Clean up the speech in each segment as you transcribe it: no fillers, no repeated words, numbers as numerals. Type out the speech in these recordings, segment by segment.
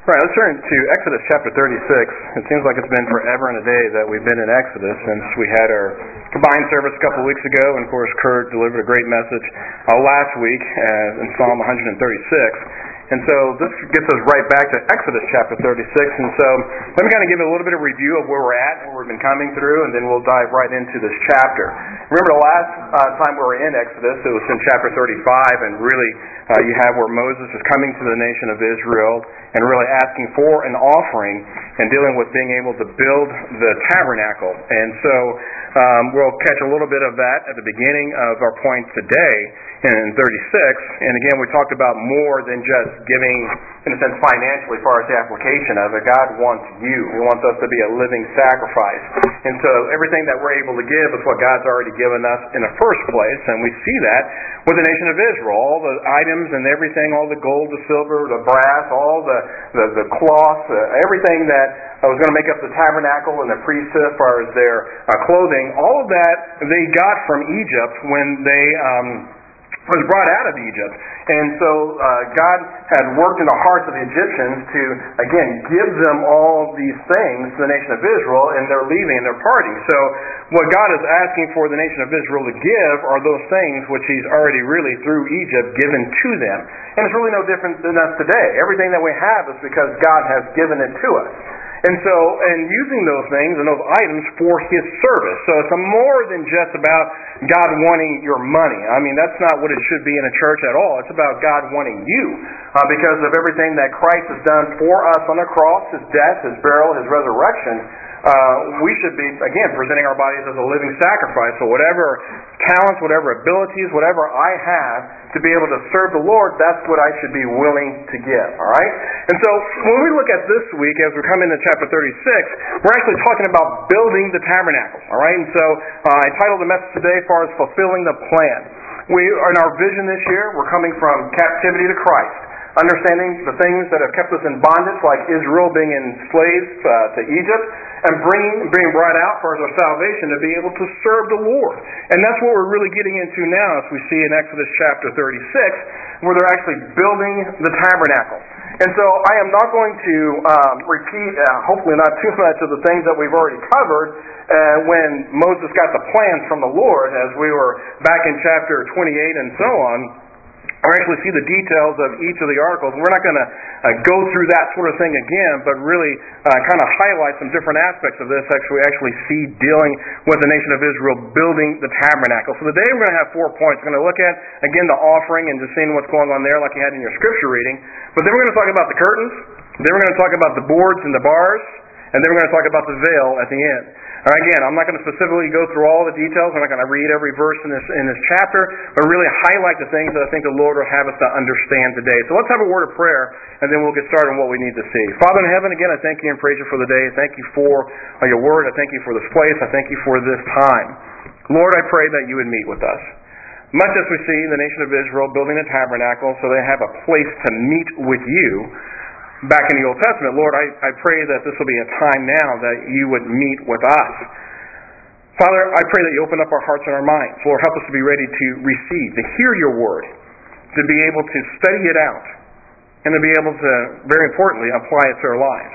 Right, let's turn to Exodus chapter 36. It seems like it's been forever and a day that we've been in Exodus since we had our combined service a couple of weeks ago, and of course Kurt delivered a great message last week in Psalm 136. And so this gets us right back to Exodus chapter 36. And so let me kind of give a little bit of review of where we're at, where we've been coming through, and then we'll dive right into this chapter. Remember the last time we were in Exodus, it was in chapter 35, and really you have where Moses is coming to the nation of Israel and really asking for an offering and dealing with being able to build the tabernacle. And so we'll catch a little bit of that at the beginning of our point today in 36. And again, we talked about more than just giving, in a sense, financially as far as the application of it. God wants you. He wants us to be a living sacrifice. And so everything that we're able to give is what God's already given us in the first place. And we see that with the nation of Israel. All the items and everything, all the gold, the silver, the brass, all the cloth, everything that was going to make up the tabernacle and the priesthood as far as their clothing, all of that they got from Egypt when they was brought out of Egypt. And so God had worked in the hearts of the Egyptians to, again, give them all these things to the nation of Israel, and they're leaving and they're parting. So what God is asking for the nation of Israel to give are those things which He's already really, through Egypt, given to them. And it's really no different than us today. Everything that we have is because God has given it to us. And so, and using those things and those items for His service. So it's more than just about God wanting your money. I mean, that's not what it should be in a church at all. It's about God wanting you because of everything that Christ has done for us on the cross, His death, His burial, His resurrection. We should be, again, presenting our bodies as a living sacrifice. So whatever talents, whatever abilities, whatever I have to be able to serve the Lord, that's what I should be willing to give. All right? And so when we look at this week, as we come into chapter 36, we're actually talking about building the tabernacle. All right? And so I titled the message today as far as fulfilling the plan. We are in our vision this year, we're coming from captivity to Christ. Understanding the things that have kept us in bondage, like Israel being enslaved to Egypt, and being brought out for our salvation to be able to serve the Lord. And that's what we're really getting into now, as we see in Exodus chapter 36, where they're actually building the tabernacle. And so I am not going to repeat, hopefully not too much of the things that we've already covered when Moses got the plans from the Lord, as we were back in chapter 28 and so on. Or actually see the details of each of the articles. We're not going to go through that sort of thing again, but really kind of highlight some different aspects of this we actually see dealing with the nation of Israel building the tabernacle. So today we're going to have 4 points. We're going to look at, again, the offering and just seeing what's going on there like you had in your scripture reading. But then we're going to talk about the curtains. Then we're going to talk about the boards and the bars. And then we're going to talk about the veil at the end. All right, again, I'm not going to specifically go through all the details. I'm not going to read every verse in this chapter, but really highlight the things that I think the Lord will have us to understand today. So let's have a word of prayer, and then we'll get started on what we need to see. Father in heaven, again, I thank You and praise You for the day. Thank You for Your word. I thank You for this place. I thank You for this time. Lord, I pray that You would meet with us. Much as we see the nation of Israel building a tabernacle so they have a place to meet with You, back in the Old Testament, Lord, I pray that this will be a time now that You would meet with us. Father, I pray that You open up our hearts and our minds. Lord, help us to be ready to receive, to hear Your word, to be able to study it out, and to be able to, very importantly, apply it to our lives.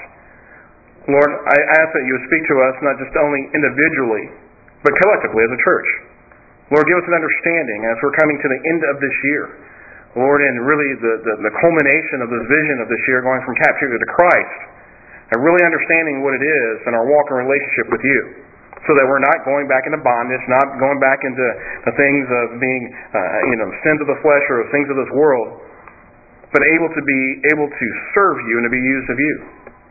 Lord, I ask that You would speak to us not just only individually, but collectively as a church. Lord, give us an understanding as we're coming to the end of this year. Lord, and really the culmination of this vision of this year going from captivity to Christ, and really understanding what it is in our walk and relationship with You, so that we're not going back into bondage, not going back into the things of being, sins of the flesh or things of this world, but able to serve You and to be used of You.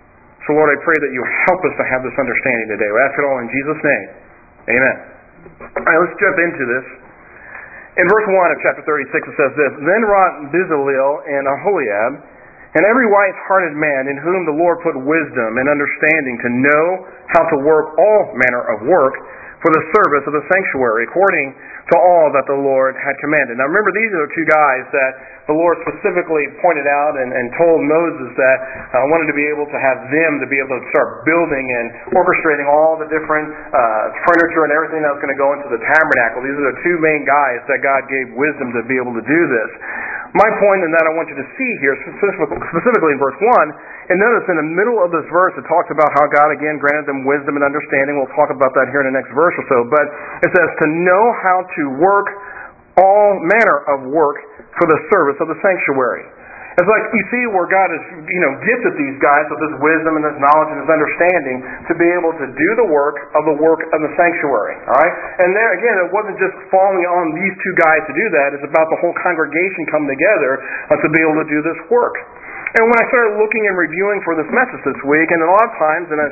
So Lord, I pray that You help us to have this understanding today. We ask it all in Jesus' name. Amen. All right, let's jump into this. In verse 1 of chapter 36 it says this, Then wrought Bezaleel and Aholiab, and every wise-hearted man in whom the Lord put wisdom and understanding to know how to work all manner of work for the service of the sanctuary, according to all that the Lord had commanded. Now remember, these are the two guys that the Lord specifically pointed out and told Moses that wanted to be able to have them to be able to start building and orchestrating all the different furniture and everything that was going to go into the tabernacle. These are the two main guys that God gave wisdom to be able to do this. My point in that I want you to see here, specifically in verse 1, and notice in the middle of this verse it talks about how God again granted them wisdom and understanding. We'll talk about that here in the next verse or so. But it says to know how to work all manner of work for the service of the sanctuary. It's like you see where God has, gifted these guys with this wisdom and this knowledge and this understanding to be able to do the work of the sanctuary. All right? And there again, it wasn't just falling on these two guys to do that. It's about the whole congregation coming together to be able to do this work. And when I started looking and reviewing for this message this week, and a lot of times, and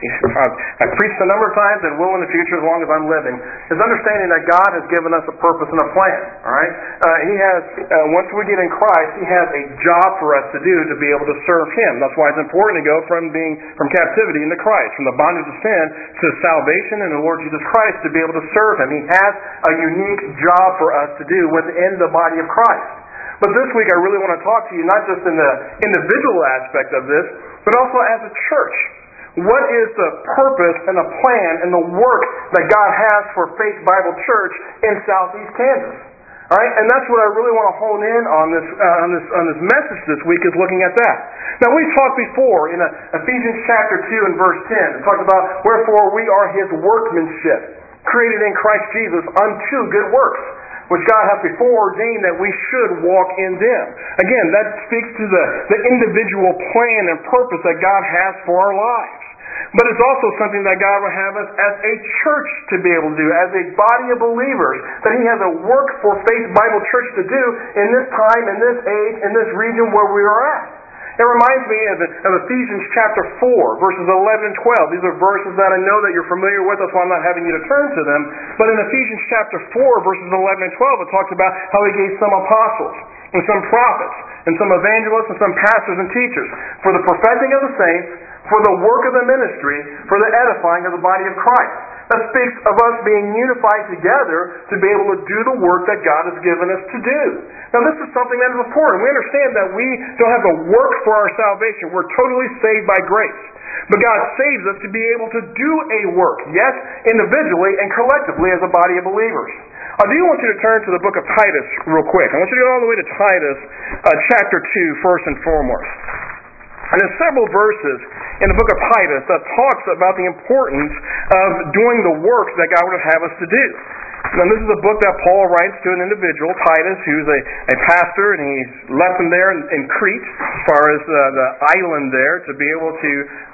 I've preached a number of times and will in the future as long as I'm living, is understanding that God has given us a purpose and a plan. All right, He has. Once we get in Christ, He has a job for us to do to be able to serve Him. That's why it's important to go from captivity into Christ, from the bondage of sin to salvation in the Lord Jesus Christ to be able to serve Him. He has a unique job for us to do within the body of Christ. But this week I really want to talk to you not just in the individual aspect of this, but also as a church. What is the purpose and the plan and the work that God has for Faith Bible Church in Southeast Kansas? All right, and that's what I really want to hone in on this message this week, is looking at that. Now we've talked before in Ephesians chapter 2 and verse 10. It talks about wherefore we are His workmanship, created in Christ Jesus unto good works, which God hath before ordained that we should walk in them. Again, that speaks to the individual plan and purpose that God has for our lives. But it's also something that God will have us as a church to be able to do, as a body of believers, that He has a work for Faith Bible Church to do in this time, in this age, in this region where we are at. It reminds me of Ephesians chapter 4, verses 11 and 12. These are verses that I know that you're familiar with, that's why I'm not having you to turn to them. But in Ephesians chapter 4, verses 11 and 12, it talks about how He gave some apostles, and some prophets, and some evangelists, and some pastors and teachers, for the perfecting of the saints, for the work of the ministry, for the edifying of the body of Christ. That speaks of us being unified together to be able to do the work that God has given us to do. Now this is something that is important. We understand that we don't have to work for our salvation. We're totally saved by grace. But God saves us to be able to do a work, yes, individually and collectively as a body of believers. I do want you to turn to the book of Titus real quick. I want you to go all the way to Titus chapter 2 first and foremost. And there's several verses in the book of Titus that talks about the importance of doing the work that God would have us to do. Now, this is a book that Paul writes to an individual, Titus, who's a pastor, and he's left him there in Crete, as far as the island there, to be able to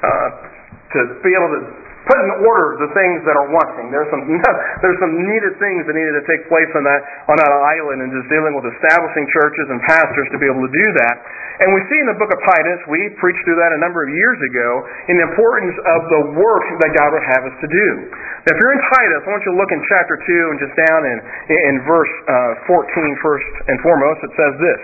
put in order the things that are wanting. There's some needed things that needed to take place on that island, and just dealing with establishing churches and pastors to be able to do that. And we see in the book of Titus, we preached through that a number of years ago, in the importance of the work that God would have us to do. Now, if you're in Titus, I want you to look in chapter 2 and just down in verse 14 first and foremost. It says this.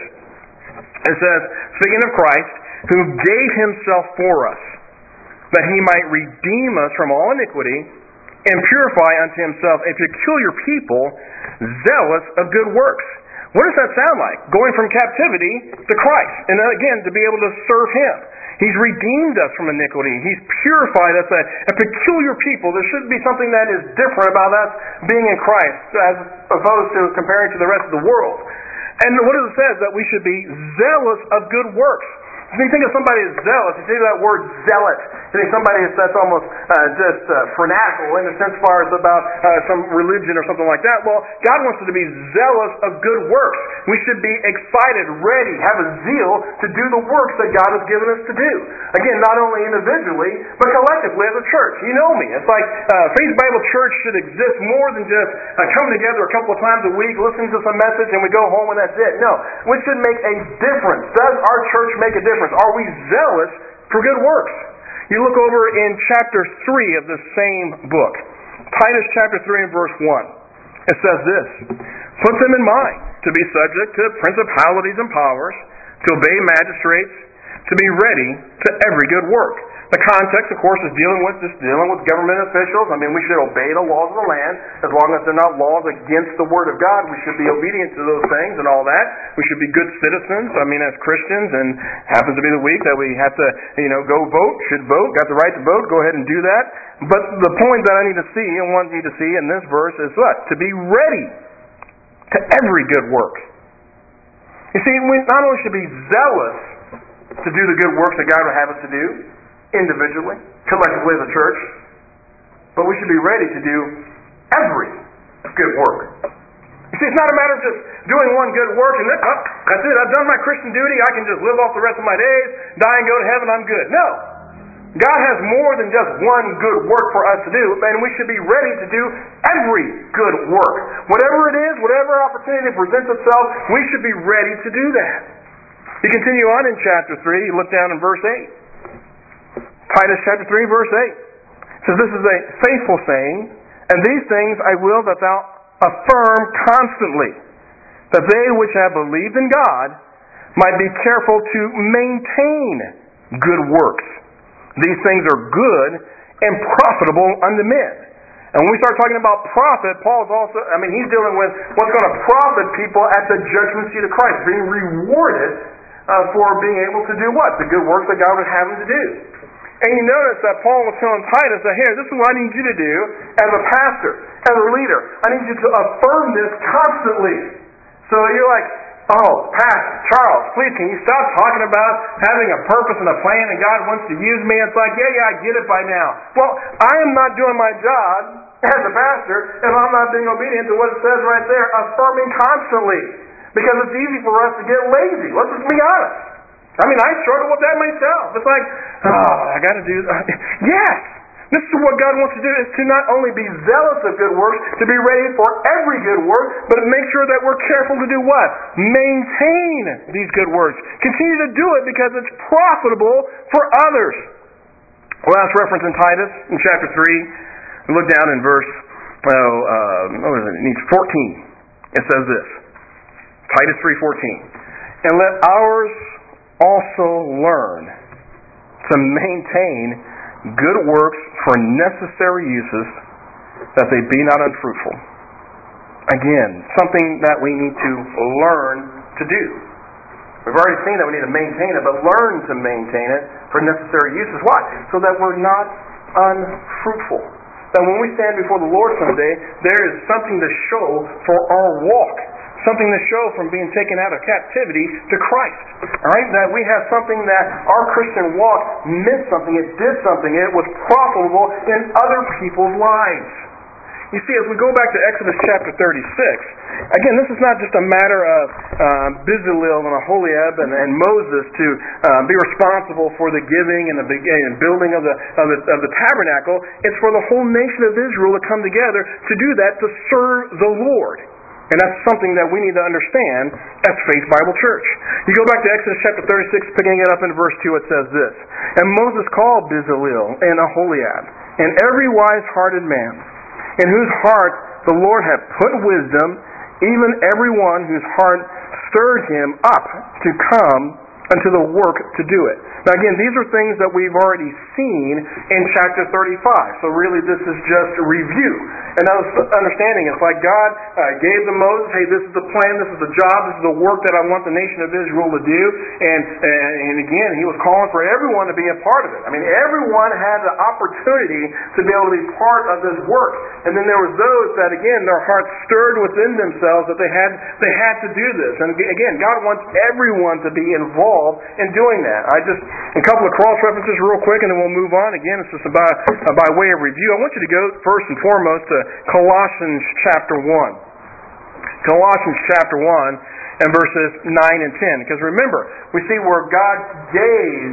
It says, speaking of Christ, who gave Himself for us, that He might redeem us from all iniquity, and purify unto Himself a peculiar people, zealous of good works. What does that sound like? Going from captivity to Christ, and then again, to be able to serve Him. He's redeemed us from iniquity. He's purified us, a peculiar people. There should be something that is different about us being in Christ, as opposed to comparing to the rest of the world. And what does it say? That we should be zealous of good works. If you think of somebody as zealous, you see that word zealot, you think somebody that's almost just fanatical in the sense far as about some religion or something like that. Well, God wants us to be zealous of good works. We should be excited, ready, have a zeal to do the works that God has given us to do. Again, not only individually, but collectively as a church. You know me. It's like Faith Bible Church should exist more than just coming together a couple of times a week, listening to some message, and we go home and that's it. No, we should make a difference. Does our church make a difference? Are we zealous for good works? You look over in chapter 3 of the same book. Titus chapter 3 and verse 1. It says this. Put them in mind to be subject to principalities and powers, to obey magistrates, to be ready to every good work. The context, of course, is dealing with government officials. I mean, we should obey the laws of the land as long as they're not laws against the Word of God. We should be obedient to those things and all that. We should be good citizens. I mean, as Christians, and happens to be the week that we have to, go vote, should vote, got the right to vote, go ahead and do that. But the point that I need to see and want you to see in this verse is what? To be ready to every good work. You see, we not only should be zealous to do the good works that God would have us to do, individually, collectively as a church, but we should be ready to do every good work. You see, it's not a matter of just doing one good work and then, that's it, I've done my Christian duty, I can just live off the rest of my days, die and go to heaven, I'm good. No. God has more than just one good work for us to do, and we should be ready to do every good work. Whatever it is, whatever opportunity presents itself, we should be ready to do that. You continue on in chapter 3, you look down in verse 8. Titus chapter 3, verse 8. It says, this is a faithful saying, and these things I will that thou affirm constantly, that they which have believed in God might be careful to maintain good works. These things are good and profitable unto men. And when we start talking about profit, Paul's also, he's dealing with what's going to profit people at the judgment seat of Christ, being rewarded for being able to do what? The good works that God would have them to do. And you notice that Paul was telling Titus that, here, this is what I need you to do as a pastor, as a leader. I need you to affirm this constantly. So you're like, oh, Pastor Charles, please, can you stop talking about having a purpose and a plan and God wants to use me? It's like, yeah, I get it by now. Well, I am not doing my job as a pastor if I'm not being obedient to what it says right there, affirming constantly. Because it's easy for us to get lazy. Let's just be honest. I struggle with that myself. It's like, I got to do yes! This is what God wants to do, is to not only be zealous of good works, to be ready for every good work, but to make sure that we're careful to do what? Maintain these good works. Continue to do it because it's profitable for others. Last reference in Titus, in chapter 3, look down in verse 14. It says this, Titus 3:14. And let ours also learn to maintain good works for necessary uses, that they be not unfruitful. Again, something that we need to learn to do. We've already seen that we need to maintain it, but learn to maintain it for necessary uses. Why? So that we're not unfruitful. That when we stand before the Lord someday, there is something to show for our walk. Something to show from being taken out of captivity to Christ. Alright? That we have something that our Christian walk meant something, it did something, it was profitable in other people's lives. You see, as we go back to Exodus chapter 36, again, this is not just a matter of Bezalel and Aholiab and Moses to be responsible for the giving and the building of the tabernacle. It's for the whole nation of Israel to come together to do that, to serve the Lord. And that's something that we need to understand as Faith Bible Church. You go back to Exodus chapter 36, picking it up in verse 2, it says this, and Moses called Bezalel and Aholiab, and every wise-hearted man, in whose heart the Lord had put wisdom, even every one whose heart stirred him up to come unto the work to do it. Now again, these are things that we've already seen in chapter 35. So really this is just a review. And understanding, it's like God gave to Moses, hey, this is the plan, this is the job, this is the work that I want the nation of Israel to do. And again, he was calling for everyone to be a part of it. Everyone had the opportunity to be able to be part of this work. And then there was those that, again, their hearts stirred within themselves that they had to do this. And again, God wants everyone to be involved in doing that. A couple of cross references real quick, and then we'll move on. Again, it's just by way of review. I want you to go first and foremost to Colossians chapter 1. Colossians chapter 1 and verses 9 and 10. Because remember, we see where God gave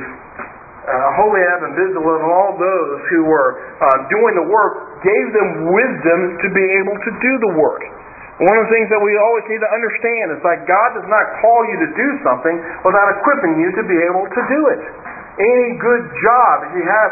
Aholiab and Bezalel and all those who were doing the work, gave them wisdom to be able to do the work. One of the things that we always need to understand is like God does not call you to do something without equipping you to be able to do it. Any good job, if you have,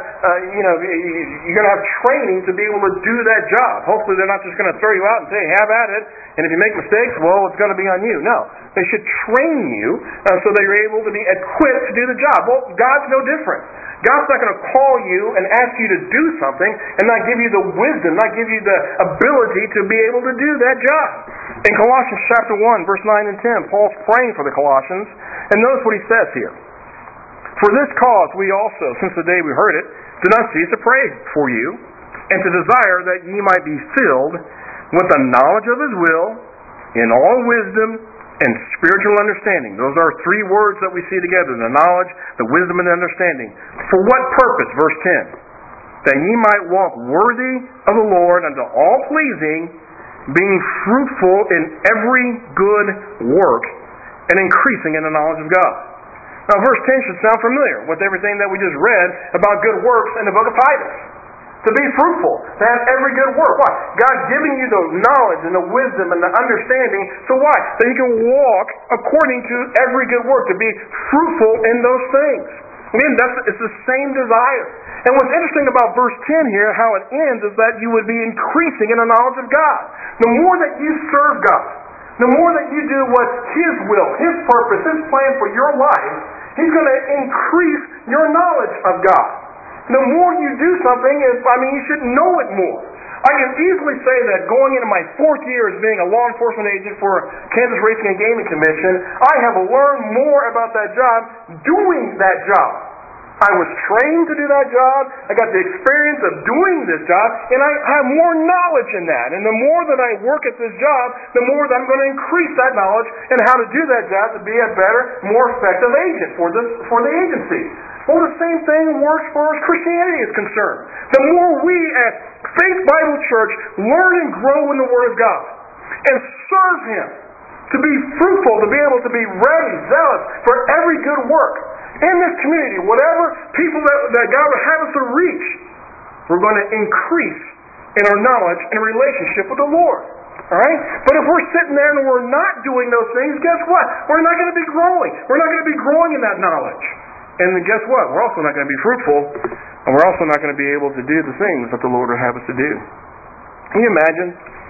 you're going to have training to be able to do that job. Hopefully they're not just going to throw you out and say, have at it, and if you make mistakes, well, it's going to be on you. No, they should train you so that you're able to be equipped to do the job. Well, God's no different. God's not going to call you and ask you to do something and not give you the wisdom, not give you the ability to be able to do that job. In Colossians chapter 1, verse 9 and 10, Paul's praying for the Colossians, and notice what he says here. For this cause we also, since the day we heard it, do not cease to pray for you, and to desire that ye might be filled with the knowledge of His will, in all wisdom and spiritual understanding. Those are three words that we see together, the knowledge, the wisdom, and the understanding. For what purpose? Verse 10. That ye might walk worthy of the Lord unto all pleasing, being fruitful in every good work, and increasing in the knowledge of God. Now verse 10 should sound familiar with everything that we just read about good works in the book of Titus. To be fruitful, to have every good work. Why? God's giving you the knowledge and the wisdom and the understanding. So why? That you can walk according to every good work, to be fruitful in those things. Again, it's the same desire. And what's interesting about verse 10 here, how it ends, is that you would be increasing in the knowledge of God. The more that you serve God, the more that you do what's His will, His purpose, His plan for your life, He's going to increase your knowledge of God. The more you do something, you should know it more. I can easily say that going into my 4th year as being a law enforcement agent for Kansas Racing and Gaming Commission, I have learned more about that job doing that job. I was trained to do that job. I got the experience of doing this job, and I have more knowledge in that. And the more that I work at this job, the more that I'm going to increase that knowledge and how to do that job to be a better, more effective agent for the agency. Well, the same thing works for as Christianity is concerned. The more we at Faith Bible Church learn and grow in the Word of God and serve Him, to be fruitful, to be able to be ready, zealous for every good work in this community, whatever people that God would have us to reach, we're going to increase in our knowledge and relationship with the Lord. All right? But if we're sitting there and we're not doing those things, guess what? We're not going to be growing. We're not going to be growing in that knowledge. And then guess what? We're also not going to be fruitful, and we're also not going to be able to do the things that the Lord would have us to do. Can you imagine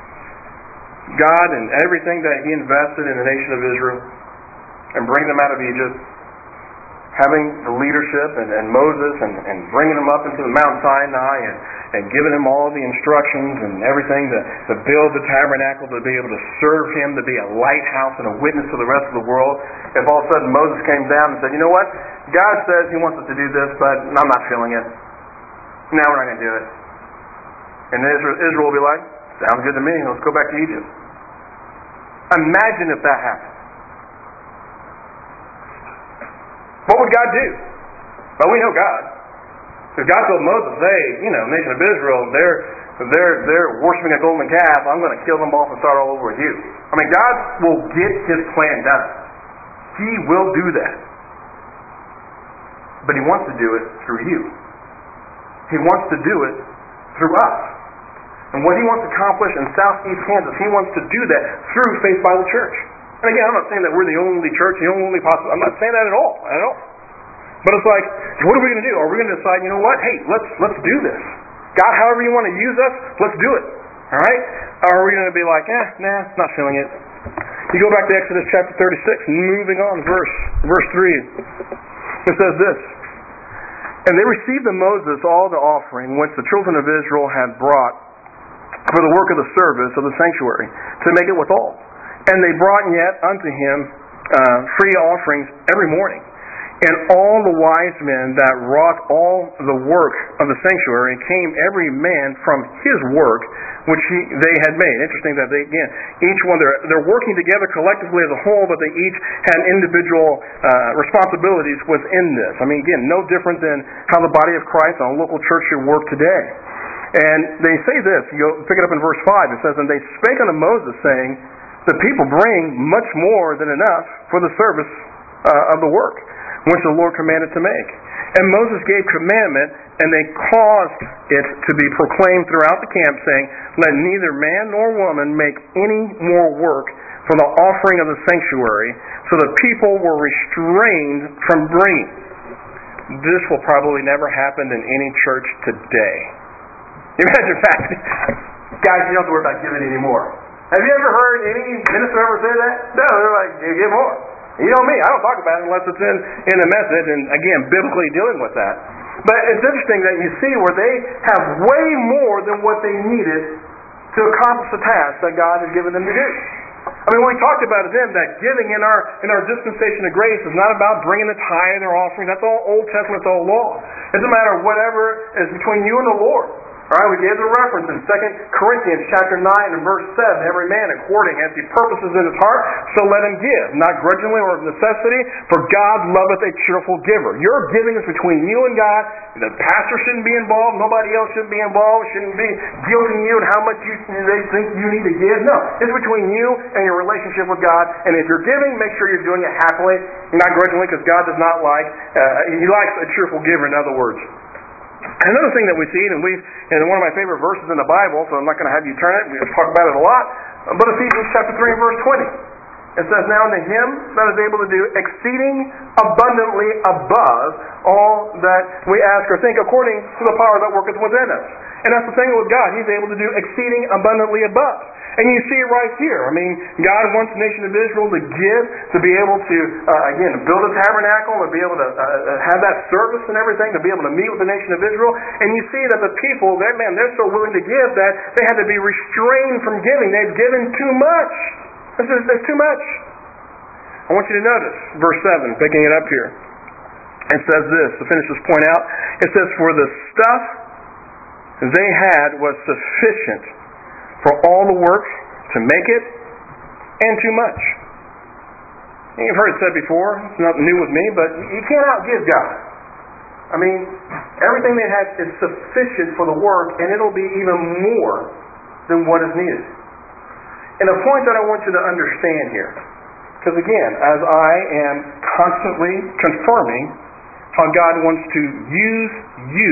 God and everything that He invested in the nation of Israel and bring them out of Egypt, having the leadership and Moses and bringing them up into the Mount Sinai and giving him all the instructions and everything to build the tabernacle, to be able to serve Him, to be a lighthouse and a witness to the rest of the world. If all of a sudden Moses came down and said, you know what? God says He wants us to do this, but I'm not feeling it. Now we're not going to do it. And Israel will be like, sounds good to me. Let's go back to Egypt. Imagine if that happened. What would God do? Well, we know God. Because God told Moses, hey, nation of Israel, they're worshiping a golden calf. I'm going to kill them off and start all over with you. God will get His plan done. He will do that. But He wants to do it through you. He wants to do it through us. And what He wants to accomplish in Southeast Kansas, He wants to do that through Faith Bible Church. And again, I'm not saying that we're the only church, the only possible. I'm not saying that at all. But it's like, what are we going to do? Are we going to decide, you know what? Hey, let's do this. God, however you want to use us, let's do it. All right? Or are we going to be like, not feeling it? You go back to Exodus chapter 36, moving on, verse 3. It says this: And they received of Moses all the offering which the children of Israel had brought for the work of the service of the sanctuary, to make it withal. And they brought yet unto him free offerings every morning. And all the wise men that wrought all the work of the sanctuary came every man from his work which they had made. Interesting that each one, they're working together collectively as a whole, but they each had individual responsibilities within this. Again, no different than how the body of Christ and a local church should work today. And they say this, you pick it up in verse 5, it says, And they spake unto Moses, saying, The people bring much more than enough for the service of the work, which the Lord commanded to make. And Moses gave commandment, and they caused it to be proclaimed throughout the camp, saying, Let neither man nor woman make any more work for the offering of the sanctuary. So the people were restrained from bringing. This will probably never happen in any church today. Imagine that. Guys, you don't have to worry about giving anymore. Have you ever heard any minister ever say that? No, they're like, give more. You know me, I don't talk about it unless it's in a message, and again, biblically dealing with that. But it's interesting that you see where they have way more than what they needed to accomplish the task that God has given them to do. What we talked about is that giving in our dispensation of grace is not about bringing the tithe or offering. That's all Old Testament, it's all law. It's a matter of whatever is between you and the Lord. All right, we gave the reference in 2 Corinthians chapter 9 and verse 7. Every man according as he purposes in his heart, so let him give, not grudgingly or of necessity, for God loveth a cheerful giver. Your giving is between you and God. The pastor shouldn't be involved. Nobody else shouldn't be involved. Shouldn't be guilting you and how much they think you need to give. No, it's between you and your relationship with God. And if you're giving, make sure you're doing it happily, not grudgingly, because God does not like, He likes a cheerful giver, in other words. Another thing that we see, and one of my favorite verses in the Bible, so I'm not going to have you turn it, we talk about it a lot, but Ephesians chapter 3 and verse 20. It says, now unto Him that is able to do exceeding abundantly above all that we ask or think, according to the power that worketh within us. And that's the thing with God. He's able to do exceeding abundantly above. And you see it right here. I mean, God wants the nation of Israel to give, to be able to, again, build a tabernacle, to be able to have that service and everything, to be able to meet with the nation of Israel. And you see that the people, they're so willing to give that they had to be restrained from giving. They've given too much. There's too much. I want you to notice verse 7, picking it up here. It says this, to finish this point out, it says, for the stuff they had was sufficient for all the work to make it, and too much. You've heard it said before, it's nothing new with me, but you can't outgive God. I mean, everything they had is sufficient for the work, and it'll be even more than what is needed. And the point that I want you to understand here, because again, as I am constantly confirming how God wants to use you,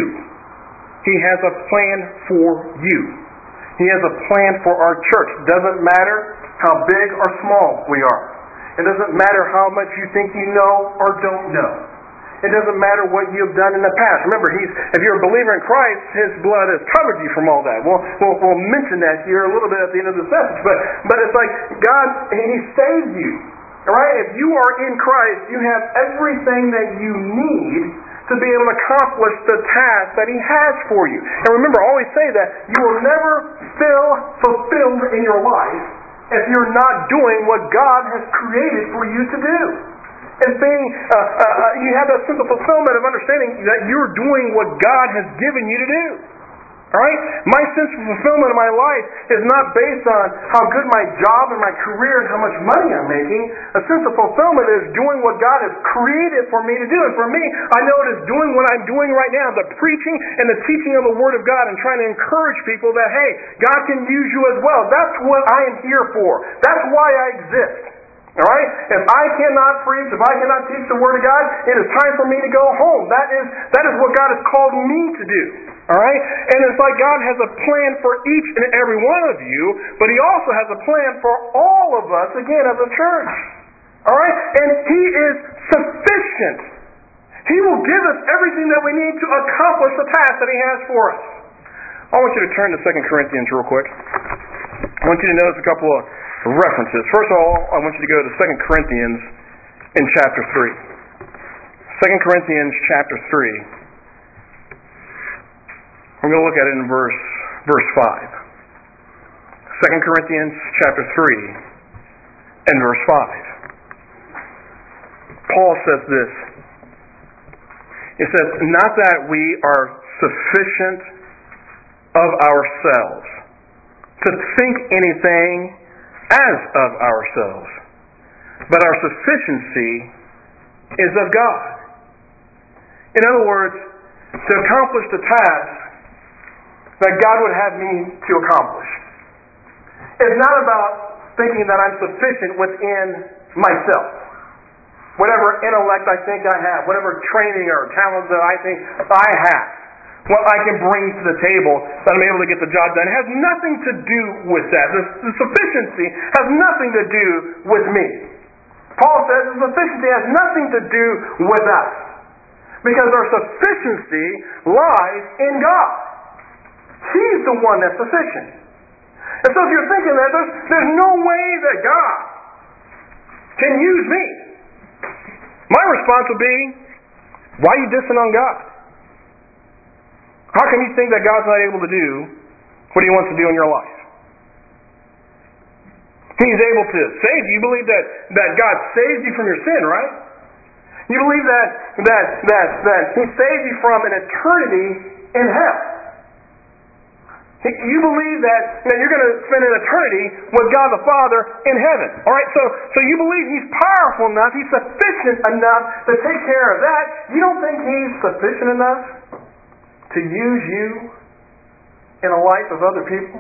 He has a plan for you. He has a plan for our church. It doesn't matter how big or small we are. It doesn't matter how much you think you know or don't know. It doesn't matter what you've done in the past. Remember, if you're a believer in Christ, His blood has covered you from all that. We'll mention that here a little bit at the end of this message. But it's like God, He saved you. All right? If you are in Christ, you have everything that you need to be able to accomplish the task that He has for you. And remember, I always say that you will never feel fulfilled in your life if you're not doing what God has created for you to do. It's being, you have that sense of fulfillment of understanding that you're doing what God has given you to do. Alright? My sense of fulfillment in my life is not based on how good my job and my career and how much money I'm making. A sense of fulfillment is doing what God has created for me to do. And for me, I know it is doing what I'm doing right now, the preaching and the teaching of the Word of God and trying to encourage people that, hey, God can use you as well. That's what I am here for. That's why I exist. Alright? If I cannot preach, if I cannot teach the Word of God, it is time for me to go home. That is what God has called me to do. Alright? And it's like God has a plan for each and every one of you, but He also has a plan for all of us, again, as a church. Alright? And He is sufficient. He will give us everything that we need to accomplish the task that He has for us. I want you to turn to 2 Corinthians real quick. I want you to notice a couple of references. First of all, I want you to go to 2 Corinthians in chapter 3. 2 Corinthians chapter 3. We're going to look at it in verse 5. 2 Corinthians chapter 3 and verse 5. Paul says this. It says, not that we are sufficient of ourselves to think anything as of ourselves, but our sufficiency is of God. In other words, to accomplish the task that God would have me to accomplish. It's not about thinking that I'm sufficient within myself. Whatever intellect I think I have, whatever training or talent that I think I have, what I can bring to the table that I'm able to get the job done, has nothing to do with that. The sufficiency has nothing to do with me. Paul says the sufficiency has nothing to do with us. Because our sufficiency lies in God. He's the one that's sufficient. And so if you're thinking that, there's no way that God can use me, my response would be, why are you dissing on God? How can you think that God's not able to do what He wants to do in your life? He's able to save you. You believe that God saved you from your sin, right? You believe that He saved you from an eternity in hell. You believe that you're going to spend an eternity with God the Father in heaven. All right, so you believe He's powerful enough, He's sufficient enough to take care of that. You don't think He's sufficient enough to use you in the life of other people?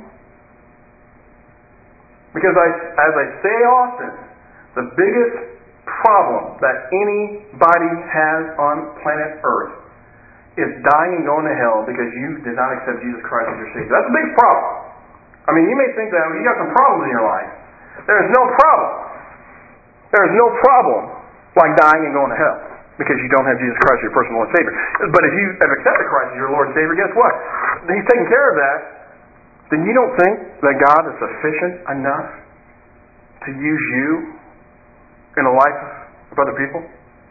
Because as I say often, the biggest problem that anybody has on planet Earth is dying and going to hell because you did not accept Jesus Christ as your Savior. That's a big problem. I mean, you may think that you got some problems in your life. There is no problem. There is no problem like dying and going to hell because you don't have Jesus Christ as your personal Lord and Savior. But if you have accepted Christ as your Lord and Savior, guess what? He's taking care of that. Then you don't think that God is sufficient enough to use you in the life of other people?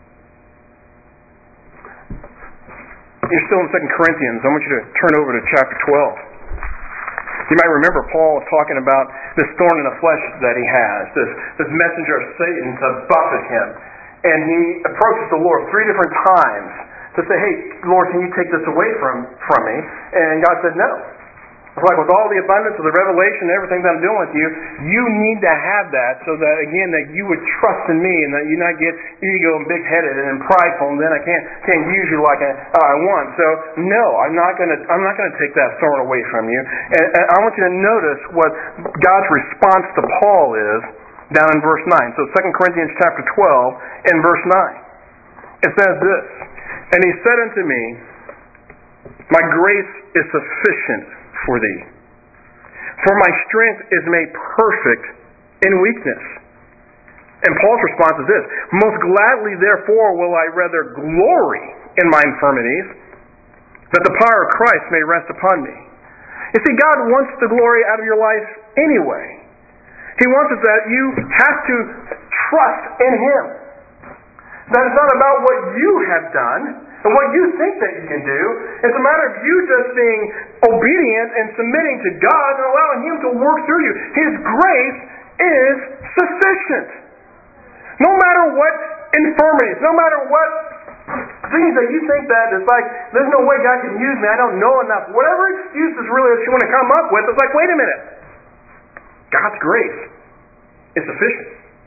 You're still in 2 Corinthians. I want you to turn over to chapter 12. You might remember Paul talking about this thorn in the flesh that he has, this messenger of Satan to buffet him. And he approaches the Lord 3 different times to say, hey, Lord, can you take this away from me? And God said, no. It's like with all the abundance of the revelation and everything that I'm doing with you, you need to have that so that, again, that you would trust in me and that you not get ego and big-headed and prideful and then I can't use you like I want. So, no, I'm not going to take that thorn away from you. And I want you to notice what God's response to Paul is down in verse 9. So 2 Corinthians chapter 12 and verse 9. It says this, and he said unto me, my grace is sufficient for thee. For my strength is made perfect in weakness. And Paul's response is this, most gladly therefore will I rather glory in my infirmities, that the power of Christ may rest upon me. You see, God wants the glory out of your life anyway. He wants it that you have to trust in Him. That it's not about what you have done, and what you think that you can do. It's a matter of you just being obedient and submitting to God and allowing Him to work through you. His grace is sufficient. No matter what infirmities, no matter what things that you think that it's like, there's no way God can use me, I don't know enough. Whatever excuses really that you want to come up with, it's like, wait a minute. God's grace is sufficient.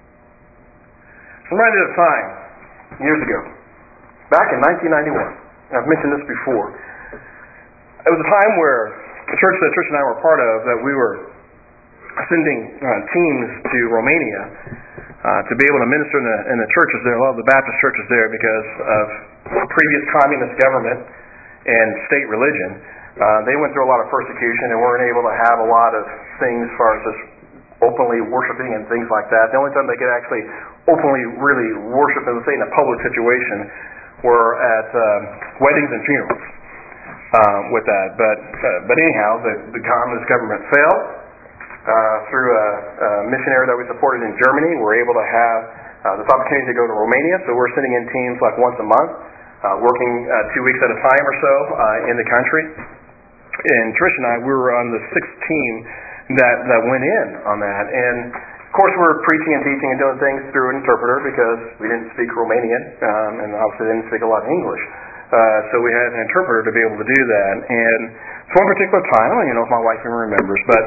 I'm reminded of a time, years ago, back in 1991, I've mentioned this before. It was a time where the church that Trish and I were part of, that we were sending teams to Romania to be able to minister in the churches there, a lot of the Baptist churches there, because of previous communist government and state religion. They went through a lot of persecution and weren't able to have a lot of things as far as just openly worshiping and things like that. The only time they could actually openly really worship, and say in a public situation, were at weddings and funerals with that. But anyhow, the communist government fell. Through a missionary that we supported in Germany, we're able to have this opportunity to go to Romania. So we're sending in teams like once a month, working 2 weeks at a time or so in the country. And Trish and I, we were on the 6th team that went in on that. And of course, we're preaching and teaching and doing things through an interpreter because we didn't speak Romanian and obviously didn't speak a lot of English. So we had an interpreter to be able to do that. And so one particular time, I don't even know if my wife even remembers, but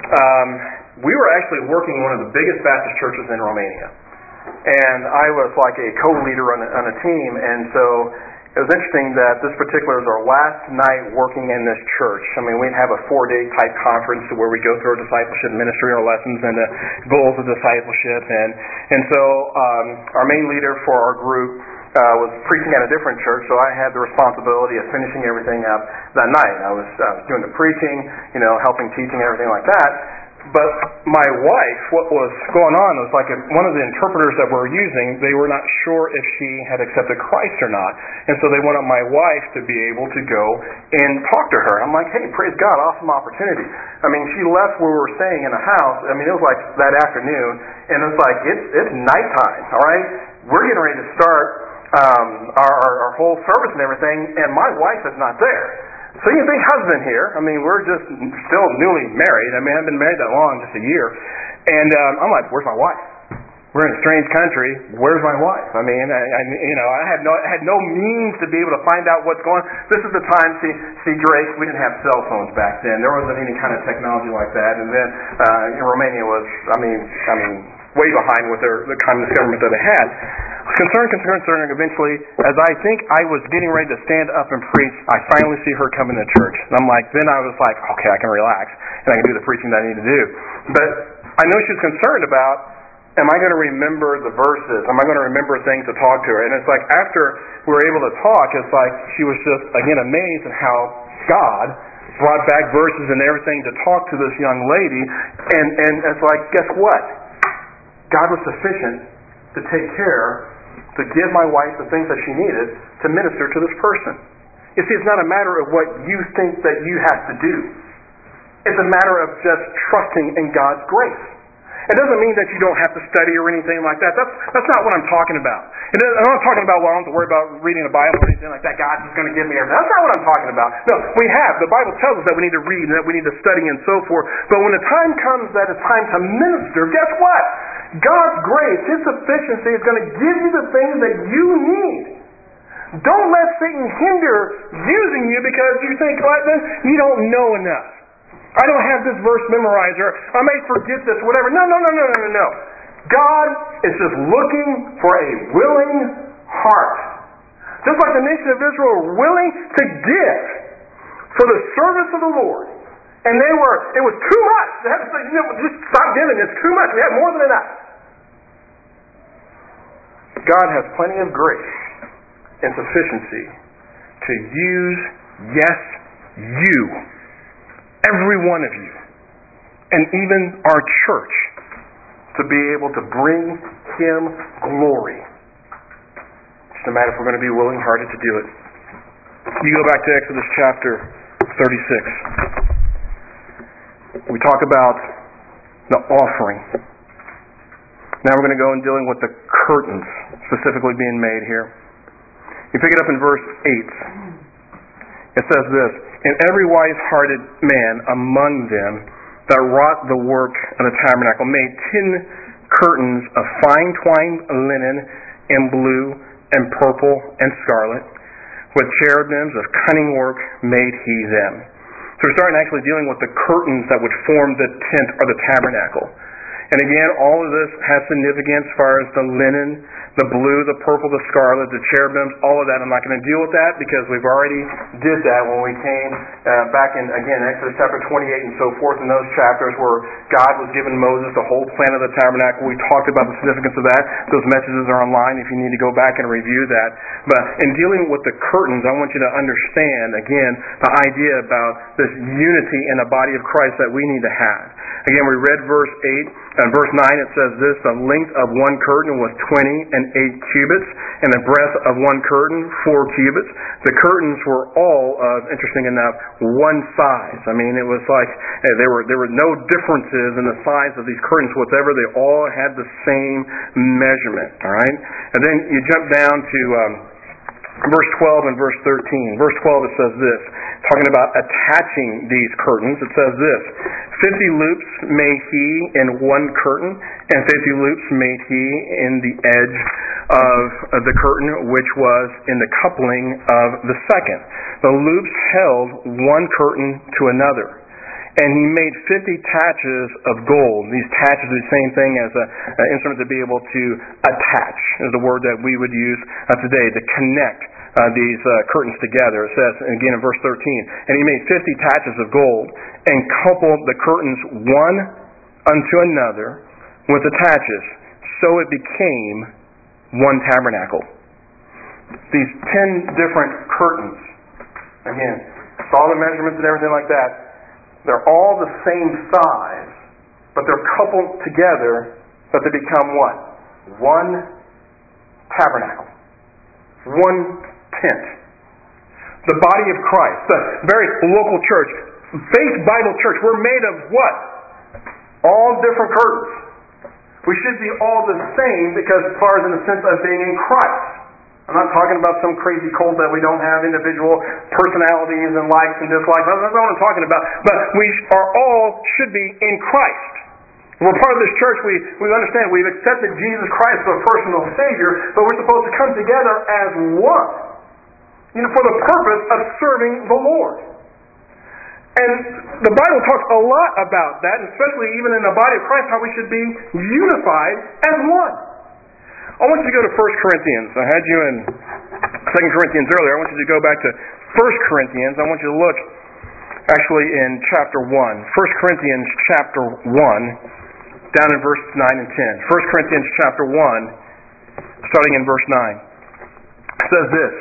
we were actually working one of the biggest Baptist churches in Romania. And I was like a co-leader on a team. And so it was interesting that this particular was our last night working in this church. I mean, we'd have a 4-day type conference where we go through our discipleship ministry, our lessons, and the goals of discipleship. And so our main leader for our group was preaching at a different church, so I had the responsibility of finishing everything up that night. I was doing the preaching, helping teaching, everything like that. But my wife, what was going on was like one of the interpreters that we're using, they were not sure if she had accepted Christ or not. And so they wanted my wife to be able to go and talk to her. I'm like, hey, praise God, awesome opportunity. I mean, she left where we were staying in the house. I mean, it was like that afternoon, and it's like, it's nighttime, all right? We're getting ready to start our whole service and everything, and my wife is not there. So you think husband here, I mean, we're just still newly married. I mean, I haven't been married that long, just a year. And I'm like, where's my wife? we're in a strange country. Where's my wife? I mean, I had no means to be able to find out what's going on. This is the time, see, Drake, we didn't have cell phones back then. There wasn't any kind of technology like that. And then Romania was, way behind with the communist government that they had. Concerning, eventually, as I think I was getting ready to stand up and preach, I finally see her come into church. And then I was like, okay, I can relax, and I can do the preaching that I need to do. But I know she was concerned about, am I going to remember the verses? Am I going to remember things to talk to her? And it's like, after we were able to talk, it's like she was just, again, amazed at how God brought back verses and everything to talk to this young lady. And it's like, guess what? God was sufficient to take care, to give my wife the things that she needed to minister to this person. You see, it's not a matter of what you think that you have to do. It's a matter of just trusting in God's grace. It doesn't mean that you don't have to study or anything like that. That's not what I'm talking about. I'm not talking about, well, I don't have to worry about reading the Bible or anything like that. God's just going to give me everything. That's not what I'm talking about. No, we have. The Bible tells us that we need to read and that we need to study and so forth. But when the time comes that it's time to minister, guess what? God's grace, His sufficiency is going to give you the things that you need. Don't let Satan hinder using you because you think, you don't know enough. I don't have this verse memorized, or I may forget this, whatever. No. God is just looking for a willing heart. Just like the nation of Israel were willing to give for the service of the Lord. And it was too much. They had to say, just stop giving. It's too much. We have more than enough. God has plenty of grace and sufficiency to use, you, every one of you, and even our church, to be able to bring Him glory. It's just a matter if we're going to be willing-hearted to do it. You go back to Exodus chapter 36. We talk about the offering. Now we're going to go and dealing with the curtains specifically being made here. You pick it up in verse 8. It says this, and every wise-hearted man among them that wrought the work of the tabernacle made 10 curtains of fine twined linen and blue and purple and scarlet. With cherubims of cunning work made he them. So we're starting actually dealing with the curtains that would form the tent or the tabernacle. And again, all of this has significance as far as the linen, the blue, the purple, the scarlet, the cherubims, all of that. I'm not going to deal with that because we've already did that when we came back in, again, Exodus chapter 28 and so forth, in those chapters where God was giving Moses the whole plan of the tabernacle. We talked about the significance of that. Those messages are online if you need to go back and review that. But in dealing with the curtains, I want you to understand, again, the idea about this unity in the body of Christ that we need to have. Again, we read verse 8. And verse 9 it says this, the length of one curtain was 20 and 8 cubits, and the breadth of one curtain 4 cubits. The curtains were all of, interesting enough, one size. I mean, it was like there were no differences in the size of these curtains whatsoever. They all had the same measurement. All right? And then you jump down to verse 12 and verse 13. Verse 12 it says this, talking about attaching these curtains. It says this, 50 loops made he in one curtain, and 50 loops made he in the edge of the curtain, which was in the coupling of the second. The loops held one curtain to another. And he made 50 taches of gold. These taches are the same thing as an instrument to be able to attach, is the word that we would use today, to connect these curtains together. It says, again in verse 13, and he made 50 taches of gold and coupled the curtains one unto another with the taches. So it became one tabernacle. These 10 different curtains, again, saw the measurements and everything like that. They're all the same size, but they're coupled together that they become what? One tabernacle. One tent. The body of Christ, the very local church, Faith Bible Church, we're made of what? All different curtains. We should be all the same because as far as in the sense of being in Christ. I'm not talking about some crazy cult that we don't have individual personalities and likes and dislikes. That's not what I'm talking about. But we are all should be in Christ. We're part of this church. We understand we've accepted Jesus Christ as our personal Savior, but we're supposed to come together as one, for the purpose of serving the Lord. And the Bible talks a lot about that, especially even in the body of Christ, how we should be unified as one. I want you to go to 1 Corinthians. I had you in 2 Corinthians earlier. I want you to go back to 1 Corinthians. I want you to look actually in chapter 1. 1 Corinthians chapter 1, down in verse 9 and 10. 1 Corinthians chapter 1, starting in verse 9. It says this: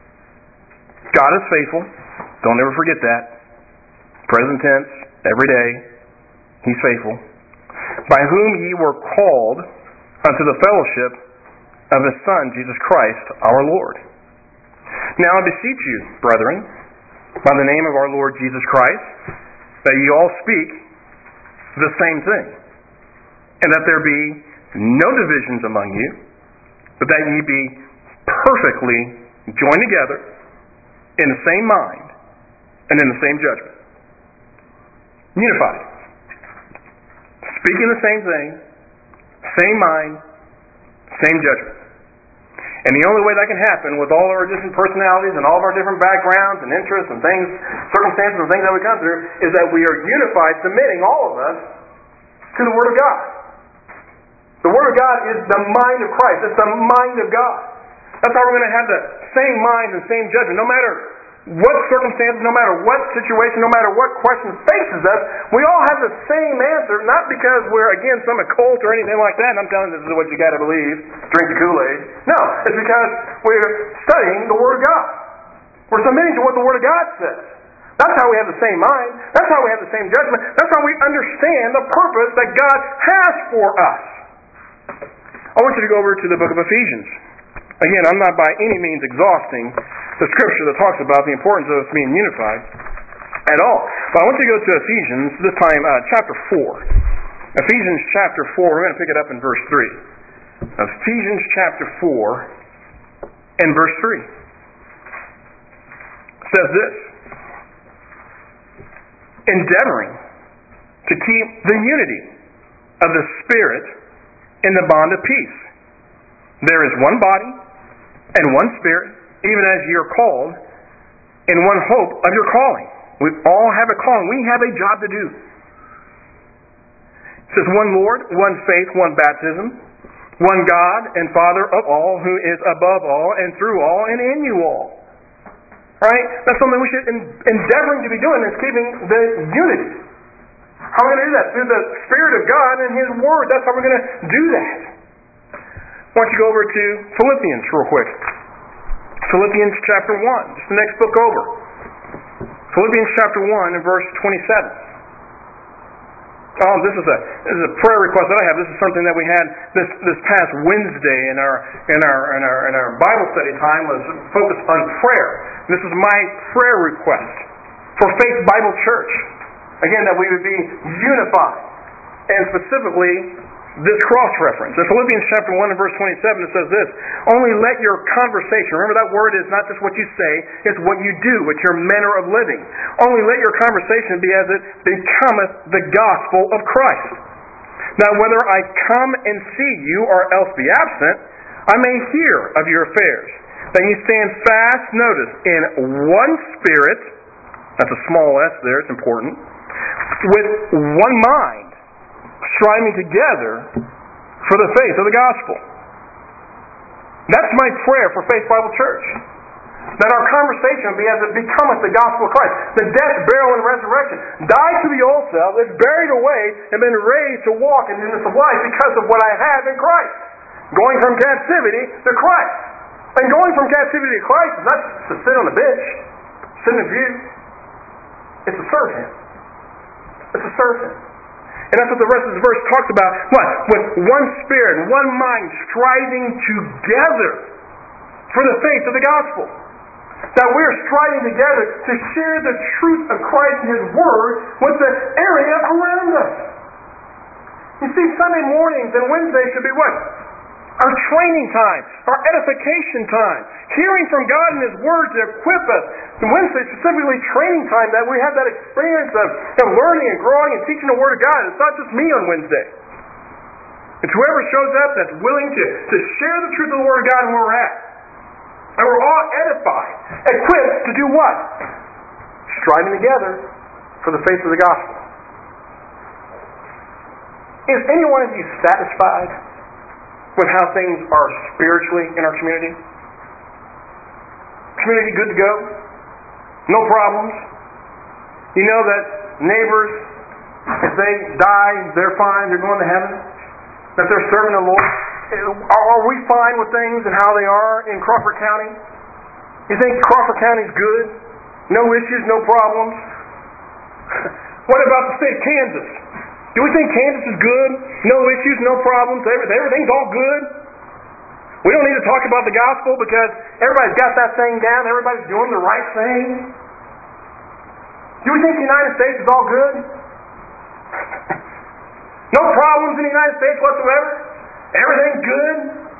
God is faithful. Don't ever forget that. Present tense, every day. He's faithful. By whom ye were called unto the fellowship of His Son, Jesus Christ, our Lord. Now I beseech you, brethren, by the name of our Lord Jesus Christ, that ye all speak the same thing, and that there be no divisions among you, but that ye be perfectly joined together in the same mind and in the same judgment. Unified. Speaking the same thing, same mind, same judgment. And the only way that can happen with all of our different personalities and all of our different backgrounds and interests and things, circumstances and things that we come through, is that we are unified, submitting all of us to the Word of God. The Word of God is the mind of Christ. It's the mind of God. That's how we're going to have the same mind and same judgment. No matter what circumstances, no matter what situation, no matter what question faces us, we all have the same answer, not because we're against some occult or anything like that, and I'm telling you this is what you got to believe, drink the Kool-Aid. No, it's because we're studying the Word of God. We're submitting to what the Word of God says. That's how we have the same mind. That's how we have the same judgment. That's how we understand the purpose that God has for us. I want you to go over to the book of Ephesians. Again, I'm not by any means exhausting the scripture that talks about the importance of us being unified at all. But I want you to go to Ephesians, this time chapter 4. Ephesians chapter 4, we're going to pick it up in verse 3. Ephesians chapter 4 and verse 3. It says this: endeavoring to keep the unity of the Spirit in the bond of peace. There is one body and one Spirit, even as ye are called, in one hope of your calling. We all have a calling. We have a job to do. It says one Lord, one faith, one baptism, one God and Father of all, who is above all and through all and in you all. Right? That's something we should endeavoring to be doing, is keeping the unity. How are we going to do that? Through the Spirit of God and His Word. That's how we're going to do that. Why don't you go over to Philippians real quick. Philippians chapter 1, just the next book over. Philippians chapter 1 and verse 27. This is a prayer request that I have. This is something that we had this past Wednesday in our Bible study time, was focused on prayer. This is my prayer request for Faith Bible Church. Again, that we would be unified, and specifically this cross-reference. In Philippians chapter 1 and verse 27, it says this: only let your conversation, remember that word is not just what you say, it's what you do, it's your manner of living. Only let your conversation be as it becometh the gospel of Christ. Now whether I come and see you or else be absent, I may hear of your affairs, that you stand fast, notice, in one Spirit, that's a small s there, it's important, with one mind, striving together for the faith of the gospel. That's my prayer for Faith Bible Church. That our conversation be as it becometh the gospel of Christ. The death, burial, and resurrection. Died to the old self, is buried away, and been raised to walk in newness of life because of what I have in Christ. Going from captivity to Christ. And going from captivity to Christ is not just to sit on a bench, sit in a view. It's to serve Him. It's to serve Him. And that's what the rest of the verse talks about. What? With one spirit, one mind, striving together for the faith of the gospel. That we're striving together to share the truth of Christ and His Word with the area around us. You see, Sunday mornings and Wednesdays should be what? Our training time, our edification time, hearing from God and His Word to equip us. And Wednesday, specifically training time, that we have that experience of learning and growing and teaching the Word of God. It's not just me on Wednesday. It's whoever shows up that's willing to share the truth of the Word of God and where we're at. And we're all edified, equipped to do what? Striving together for the faith of the gospel. Is any one of you satisfied with how things are spiritually in our community? Community good to go? No problems? You know that neighbors, if they die, they're fine, they're going to heaven? That they're serving the Lord? Are we fine with things and how they are in Crawford County? You think Crawford County's good? No issues, no problems? What about the state of Kansas? Do we think Kansas is good? No issues, no problems, everything's all good? We don't need to talk about the gospel because everybody's got that thing down, everybody's doing the right thing? Do we think the United States is all good? No problems in the United States whatsoever? Everything's good?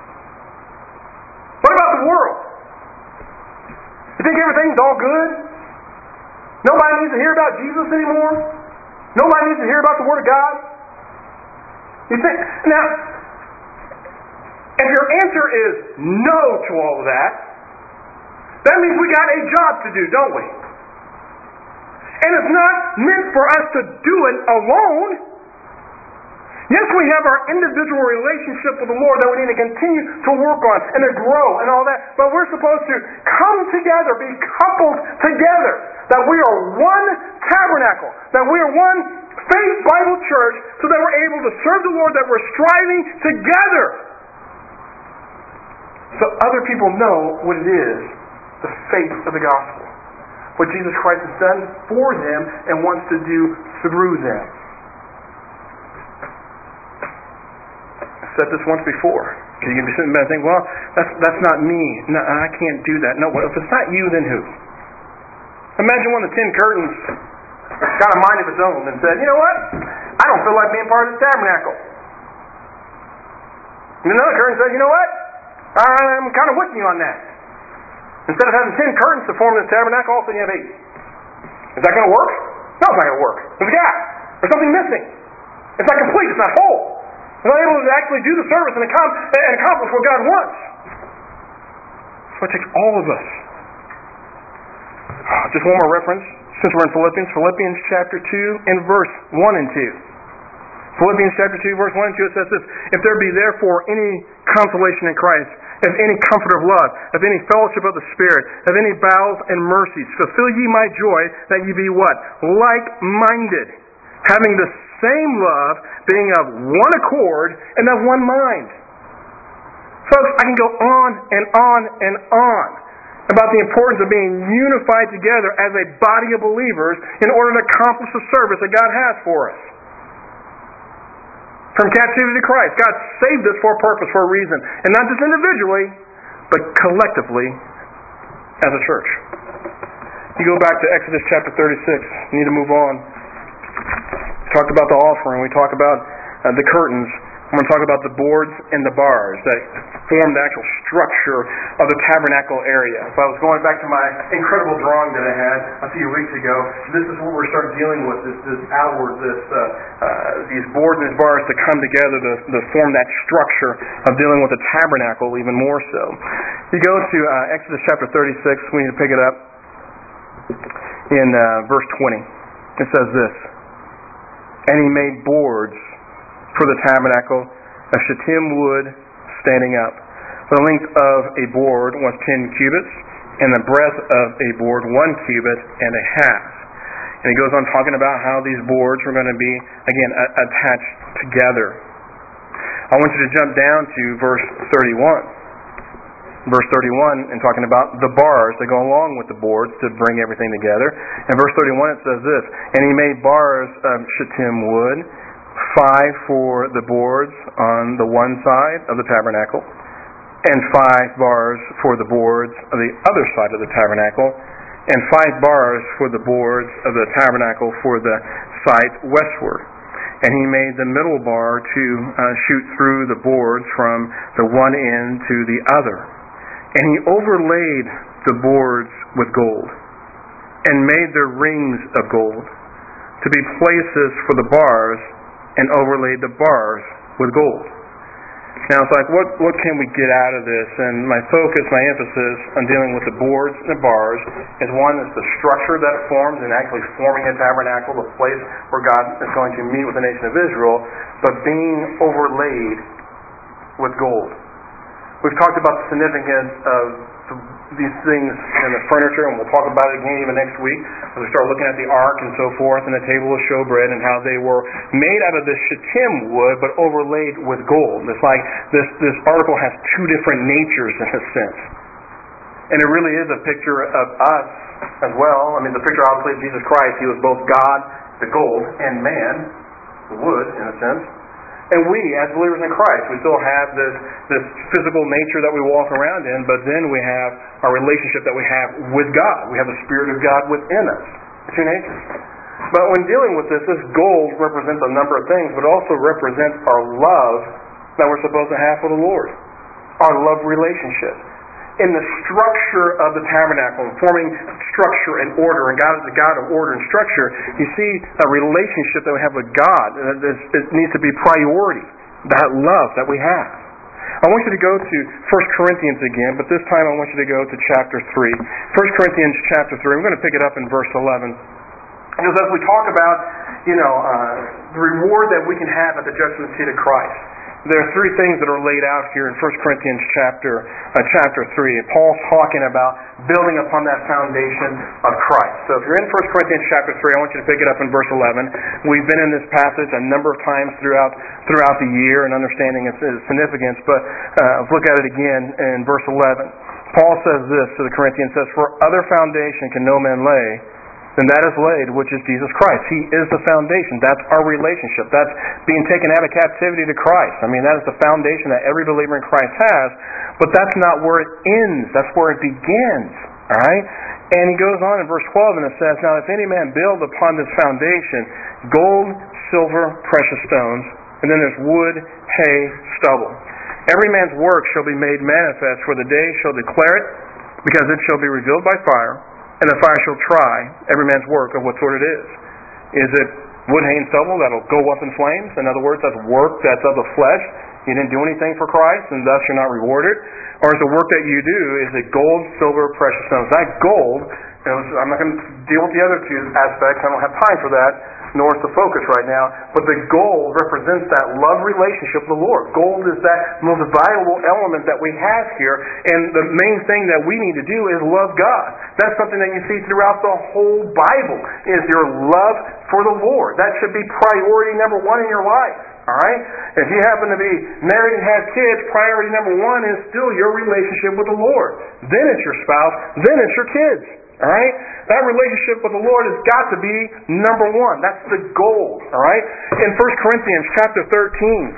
What about the world? You think everything's all good? Nobody needs to hear about Jesus anymore? Nobody needs to hear about the Word of God? You think, now, if your answer is no to all of that, that means we got a job to do, don't we? And it's not meant for us to do it alone. Yes, we have our individual relationship with the Lord that we need to continue to work on and to grow and all that, but we're supposed to come together, be coupled together, that we are one tabernacle, that we are one Faith Bible Church, so that we're able to serve the Lord, that we're striving together, so other people know what it is, the faith of the gospel, what Jesus Christ has done for them and wants to do through them. Said this once before. You can be sitting there and think, well, that's not me. No, I can't do that. No, well, if it's not you, then who? Imagine one of the 10 curtains got a mind of its own and said, you know what? I don't feel like being part of this tabernacle. And another curtain said, you know what? I'm kind of with you on that. Instead of having 10 curtains to form this tabernacle, all of a sudden you have 8. Is that going to work? No, it's not going to work. There's a gap. There's something missing. It's not complete. It's not whole. We're not able to actually do the service and accomplish what God wants. So it takes all of us. Just one more reference, since we're in Philippians chapter 2 and verse 1 and 2. Philippians chapter 2, verse 1 and 2, it says this, if there be therefore any consolation in Christ, if any comfort of love, if any fellowship of the Spirit, if any bowels and mercies, fulfill ye my joy, that ye be what? Like-minded, having the same love, being of one accord, and of one mind. Folks, I can go on and on and on about the importance of being unified together as a body of believers in order to accomplish the service that God has for us. From captivity to Christ, God saved us for a purpose, for a reason. And not just individually, but collectively as a church. You go back to Exodus chapter 36. You need to move on. We talked about the offering. We talked about the curtains. I'm going to talk about the boards and the bars that form the actual structure of the tabernacle area. If I was going back to my incredible drawing that I had a few weeks ago, this is what we're starting dealing with, these boards and these bars to come together to form that structure of dealing with the tabernacle even more so. You go to Exodus chapter 36, we need to pick it up in verse 20. It says this, and he made boards for the tabernacle of shittim wood standing up. The length of a board was 10 cubits, and the breadth of a board 1 cubit and a half. And he goes on talking about how these boards were going to be, again, attached together. I want you to jump down to verse 31. Verse 31, and talking about the bars that go along with the boards to bring everything together. And verse 31, it says this, and he made bars of shittim wood, 5 for the boards on the one side of the tabernacle, and 5 bars for the boards of the other side of the tabernacle, and 5 bars for the boards of the tabernacle for the side westward. And he made the middle bar to shoot through the boards from the one end to the other. And he overlaid the boards with gold, and made their rings of gold to be places for the bars, and overlaid the bars with gold. Now it's like, what can we get out of this? And my focus, my emphasis on dealing with the boards and the bars is one, is the structure that it forms in actually forming a tabernacle, the place where God is going to meet with the nation of Israel, but being overlaid with gold. We've talked about the significance of these things in the furniture, and we'll talk about it again even next week as we start looking at the ark and so forth, and the table of showbread, and how they were made out of this shittim wood but overlaid with gold. It's like this article has two different natures in a sense. And it really is a picture of us as well. I mean, the picture obviously of Jesus Christ. He was both God, the gold, and man, the wood, in a sense. And we, as believers in Christ, we still have this physical nature that we walk around in, but then we have our relationship that we have with God. We have the Spirit of God within us. The two natures. But when dealing with this gold represents a number of things, but also represents our love that we're supposed to have for the Lord. Our love relationship. In the structure of the tabernacle, forming structure and order, and God is the God of order and structure, you see a relationship that we have with God. It needs to be priority, that love that we have. I want you to go to 1 Corinthians again, but this time I want you to go to chapter 3. 1 Corinthians chapter 3, I'm going to pick it up in verse 11. Because as we talk about, the reward that we can have at the judgment seat of Christ, there are three things that are laid out here in 1 Corinthians chapter 3. And Paul's talking about building upon that foundation of Christ. So if you're in 1 Corinthians chapter 3, I want you to pick it up in verse 11. We've been in this passage a number of times throughout the year and understanding its significance, but let's look at it again in verse 11. Paul says this to the Corinthians, says, "For other foundation can no man lay, then that is laid, which is Jesus Christ." He is the foundation. That's our relationship. That's being taken out of captivity to Christ. I mean, that is the foundation that every believer in Christ has, but that's not where it ends. That's where it begins. All right? And he goes on in verse 12, and it says, "Now if any man build upon this foundation gold, silver, precious stones," and then there's wood, hay, stubble. "Every man's work shall be made manifest, for the day shall declare it, because it shall be revealed by fire. And the fire shall try every man's work of what sort it is. Is it wood, hay, and stubble that'll go up in flames? In other words, that's work that's of the flesh. You didn't do anything for Christ, and thus you're not rewarded. Or is the work that you do, is it gold, silver, precious stones? That gold, I'm not going to deal with the other two aspects. I don't have time for that, nor is the focus right now. But the gold represents that love relationship with the Lord. Gold is that most valuable element that we have here. And the main thing that we need to do is love God. That's something that you see throughout the whole Bible, is your love for the Lord. That should be priority number one in your life. All right? If you happen to be married and have kids, priority number one is still your relationship with the Lord. Then it's your spouse. Then it's your kids. All right? That relationship with the Lord has got to be number one. That's the goal. All right? In 1 Corinthians chapter 13,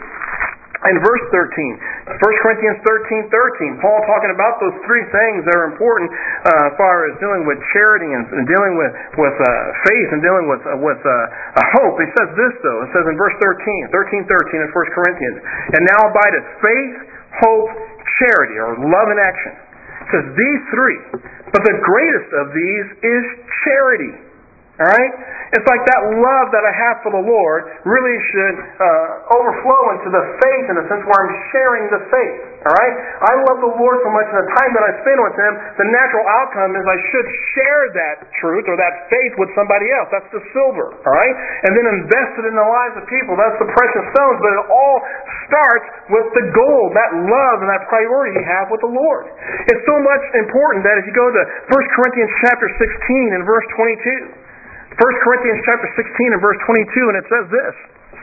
in verse 13, 1 Corinthians 13, Paul talking about those three things that are important as far as dealing with charity and dealing with faith and dealing with hope. He says this, though. It says in verse 13 in 1 Corinthians, "And now abideth faith, hope, charity," or love in action. It says these three. But the greatest of these is charity. All right? It's like that love that I have for the Lord really should overflow into the faith, in the sense where I'm sharing the faith. All right? I love the Lord so much, and the time that I spend with Him, the natural outcome is I should share that truth or that faith with somebody else. That's the silver. All right? And then invest it in the lives of people. That's the precious stones. But it all starts with the gold, that love and that priority you have with the Lord. It's so much important that if you go to 1 Corinthians chapter 16 and verse 22, 1 Corinthians chapter 16 and verse 22, and it says this,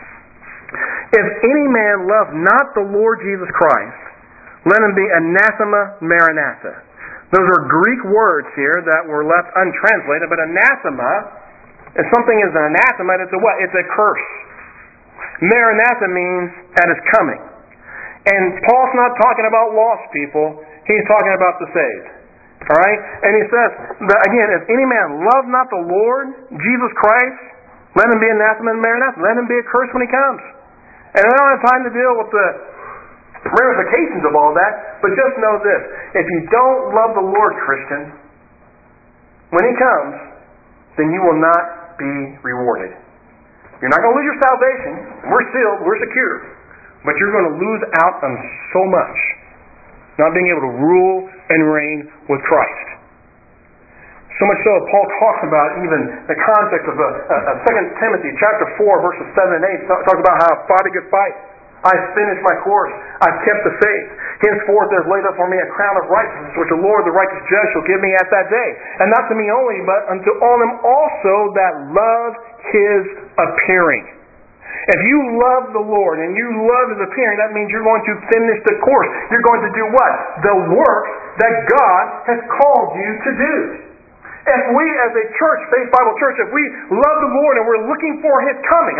"If any man love not the Lord Jesus Christ, let him be anathema maranatha." Those are Greek words here that were left untranslated, but anathema, if something is an anathema, it's a what? It's a curse. Maranatha means at his coming. And Paul's not talking about lost people, he's talking about the saved. All right? And he says, that again, "If any man love not the Lord, Jesus Christ, let him be anathema and maranatha." Let him be accursed when he comes. And I don't have time to deal with the ramifications of all that, but just know this. If you don't love the Lord, Christian, when He comes, then you will not be rewarded. You're not going to lose your salvation. We're sealed. We're secure. But you're going to lose out on so much, not being able to rule and reign with Christ. So much so, Paul talks about even the context of 2 Timothy chapter 4, verses 7 and 8. Talks about how I fought a good fight. I've finished my course. I've kept the faith. Henceforth there is laid up for me a crown of righteousness, which the Lord, the righteous judge, shall give me at that day. And not to me only, but unto all them also that love His appearing. If you love the Lord and you love His appearing, that means you're going to finish the course. You're going to do what? The work that God has called you to do. If we as a church, Faith Bible Church, if we love the Lord and we're looking for His coming,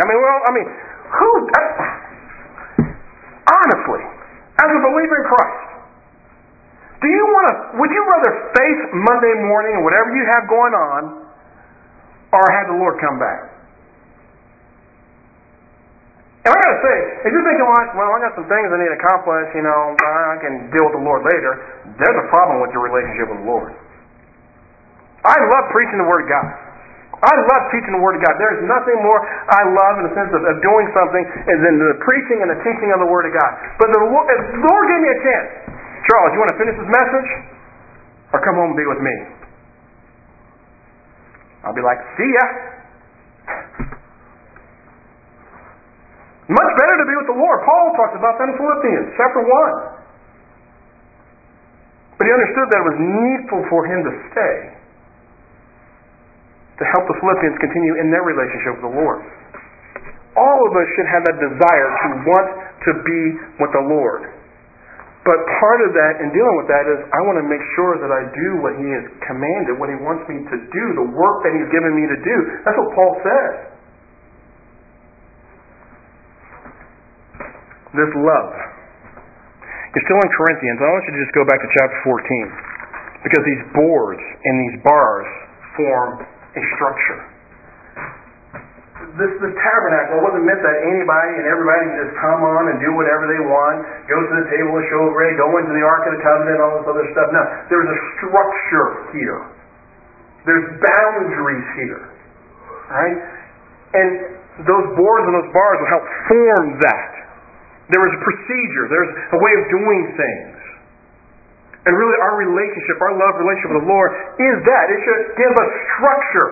honestly, as a believer in Christ, would you rather face Monday morning and whatever you have going on, or have the Lord come back? And I gotta say, if you're thinking like, well, I got some things I need to accomplish, I can deal with the Lord later, there's a problem with your relationship with the Lord. I love preaching the Word of God. I love teaching the Word of God. There is nothing more I love in the sense of doing something than the preaching and the teaching of the Word of God. But if the Lord gave me a chance, Charles, you want to finish this message? Or come home and be with me? I'll be like, see ya. Much better to be with the Lord. Paul talks about that in Philippians chapter 1. But he understood that it was needful for him to stay, to help the Philippians continue in their relationship with the Lord. All of us should have that desire to want to be with the Lord. But part of that, in dealing with that, is I want to make sure that I do what He has commanded, what He wants me to do, the work that He's given me to do. That's what Paul says. This love. You're still in Corinthians. I want you to just go back to chapter 14. Because these boards and these bars form a structure. This tabernacle wasn't meant that anybody and everybody can just come on and do whatever they want, go to the table of showbread, go into the Ark of the Covenant, all this other stuff. No, there's a structure here. There's boundaries here. Right? And those boards and those bars will help form that. There is a procedure. There's a way of doing things. And really our relationship, our love relationship with the Lord is that. It should give us structure.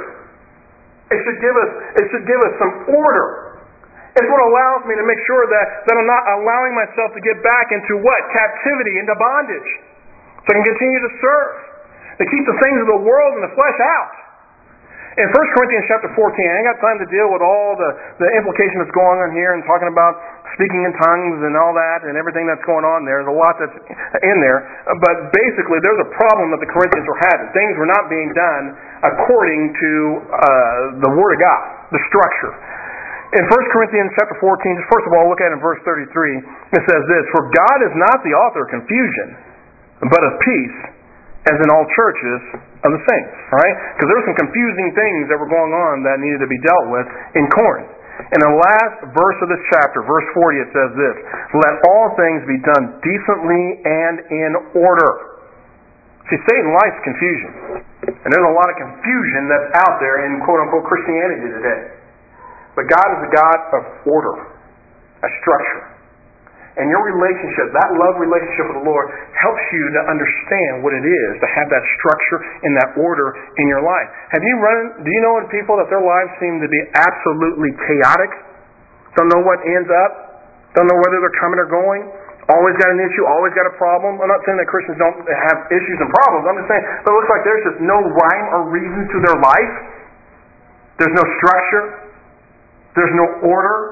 It should give us some order. It's what allows me to make sure that I'm not allowing myself to get back into what? Captivity, into bondage. So I can continue to serve. To keep the things of the world and the flesh out. In 1 Corinthians chapter 14, I ain't got time to deal with all the implication that's going on here and talking about speaking in tongues and all that and everything that's going on there. There's a lot that's in there. But basically, there's a problem that the Corinthians were having. Things were not being done according to the Word of God, the structure. In 1 Corinthians chapter 14, just first of all, look at it in verse 33. It says this, "For God is not the author of confusion, but of peace, as in all churches of the saints." Right? Because there were some confusing things that were going on that needed to be dealt with in Corinth. In the last verse of this chapter, verse 40, it says this, "Let all things be done decently and in order." See, Satan likes confusion. And there's a lot of confusion that's out there in quote-unquote Christianity today. But God is a God of order, a structure. And your relationship, that love relationship with the Lord, helps you to understand what it is to have that structure and that order in your life. Do you know people that their lives seem to be absolutely chaotic? Don't know what ends up? Don't know whether they're coming or going? Always got an issue, always got a problem? I'm not saying that Christians don't have issues and problems. I'm just saying, but it looks like there's just no rhyme or reason to their life. There's no structure. There's no order.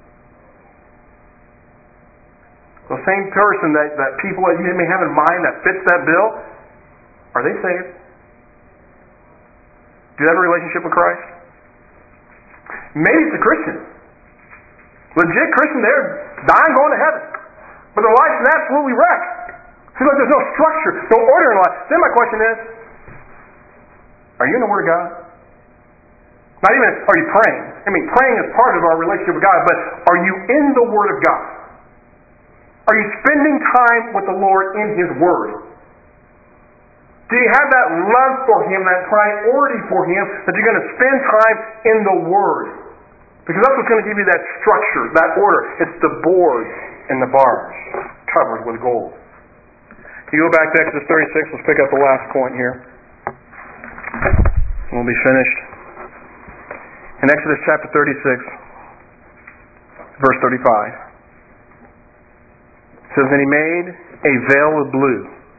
The same person that people that you may have in mind that fits that bill, are they saved? Do you have a relationship with Christ? Maybe it's a Christian. Legit Christian, they're dying, going to heaven. But their life's an absolutely wreck. Seems like there's no structure, no order in life. Then my question is, are you in the Word of God? Not even are you praying. I mean, praying is part of our relationship with God, but are you in the Word of God? Are you spending time with the Lord in His Word? Do you have that love for Him, that priority for Him, that you're going to spend time in the Word? Because that's what's going to give you that structure, that order. It's the boards and the bars covered with gold. You go back to Exodus 36, let's pick up the last point here. We'll be finished. In Exodus chapter 36, verse 35, it says, "And he made a veil of blue,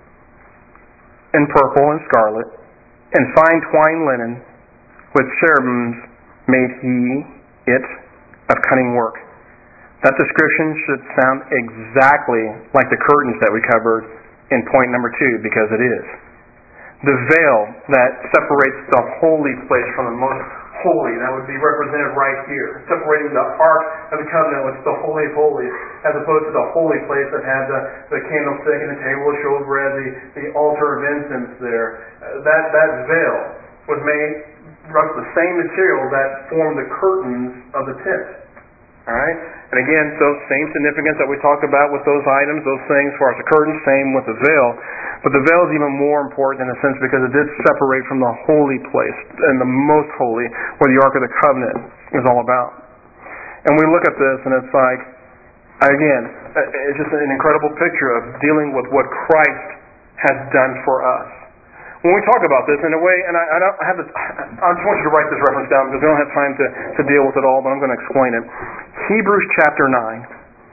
and purple, and scarlet, and fine twined linen, with cherubims made he it of cunning work." That description should sound exactly like the curtains that we covered in point number 2, because it is. The veil that separates the holy place from the most holy, that would be represented right here, separating the Ark of the Covenant, which is the Holy of Holies, as opposed to the holy place that had the candlestick and the table of showbread, the altar of incense there. That veil was made of the same material that formed the curtains of the tent. All right? And again, those same significance that we talked about with those items, those things as far as the curtain, same with the veil. But the veil is even more important in a sense because it did separate from the holy place and the most holy, where the Ark of the Covenant is all about. And we look at this and it's like, again, it's just an incredible picture of dealing with what Christ has done for us. When we talk about this, in a way, and I just want you to write this reference down because we don't have time to deal with it all, but I'm going to explain it. Hebrews chapter 9,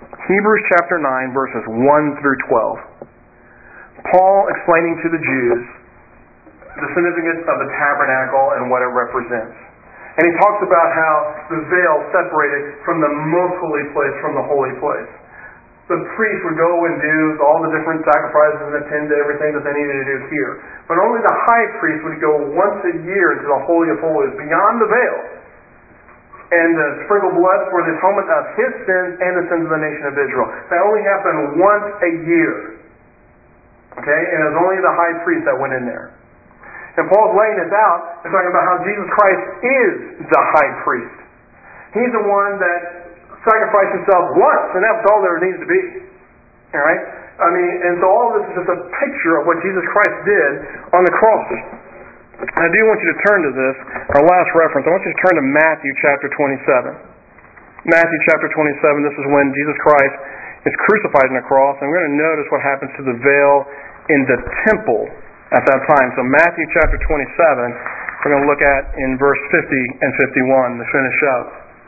verses 1 through 12. Paul explaining to the Jews the significance of the tabernacle and what it represents. And he talks about how the veil separated from the most holy place from the holy place. The priest would go and do all the different sacrifices and attend to everything that they needed to do here. But only the high priest would go once a year into the Holy of Holies, beyond the veil, and sprinkle blood for the atonement of his sins and the sins of the nation of Israel. That only happened once a year. Okay? And it was only the high priest that went in there. And Paul's laying this out and talking about how Jesus Christ is the high priest. He's the one that sacrificed himself once, and that's all there needs to be. All right? I mean, and so all of this is just a picture of what Jesus Christ did on the cross. I do want you to turn to this, our last reference. I want you to turn to Matthew chapter 27. Matthew chapter 27, this is when Jesus Christ is crucified on the cross, and we're going to notice what happens to the veil in the temple at that time. So Matthew chapter 27, we're going to look at in verse 50 and 51 to finish up.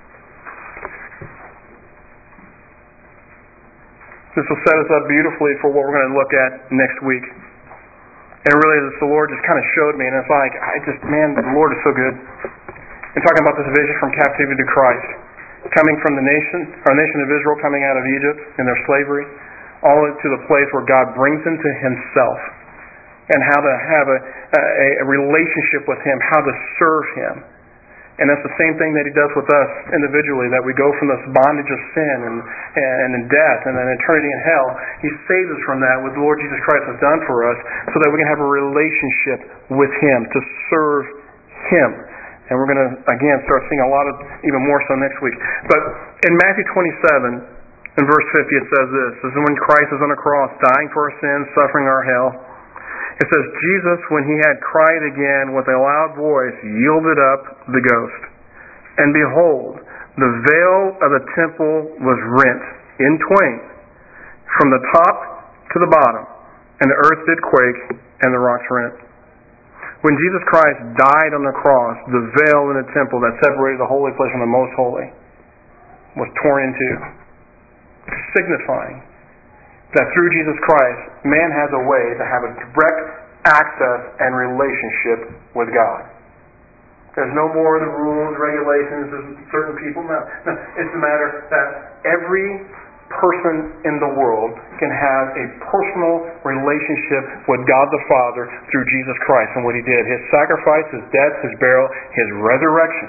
This will set us up beautifully for what we're going to look at next week. And really, the Lord just kind of showed me, and it's like, the Lord is so good. And talking about this vision from captivity to Christ, coming from our nation of Israel, coming out of Egypt in their slavery, all to the place where God brings them to Himself, and how to have a relationship with Him, how to serve Him. And that's the same thing that He does with us individually, that we go from this bondage of sin and death and then eternity in hell. He saves us from that, what the Lord Jesus Christ has done for us, so that we can have a relationship with Him, to serve Him. And we're going to, again, start seeing a lot of, even more so next week. But in Matthew 27, in verse 50, it says this is when Christ is on the cross, dying for our sins, suffering our hell. It says, Jesus, when He had cried again with a loud voice, yielded up the ghost. And behold, the veil of the temple was rent in twain, from the top to the bottom, and the earth did quake, and the rocks rent. When Jesus Christ died on the cross, the veil in the temple that separated the holy place from the most holy was torn in two, signifying that through Jesus Christ, man has a way to have a direct access and relationship with God. There's no more of the rules, regulations, of certain people. No, it's a matter that every person in the world can have a personal relationship with God the Father through Jesus Christ and what He did. His sacrifice, His death, His burial, His resurrection.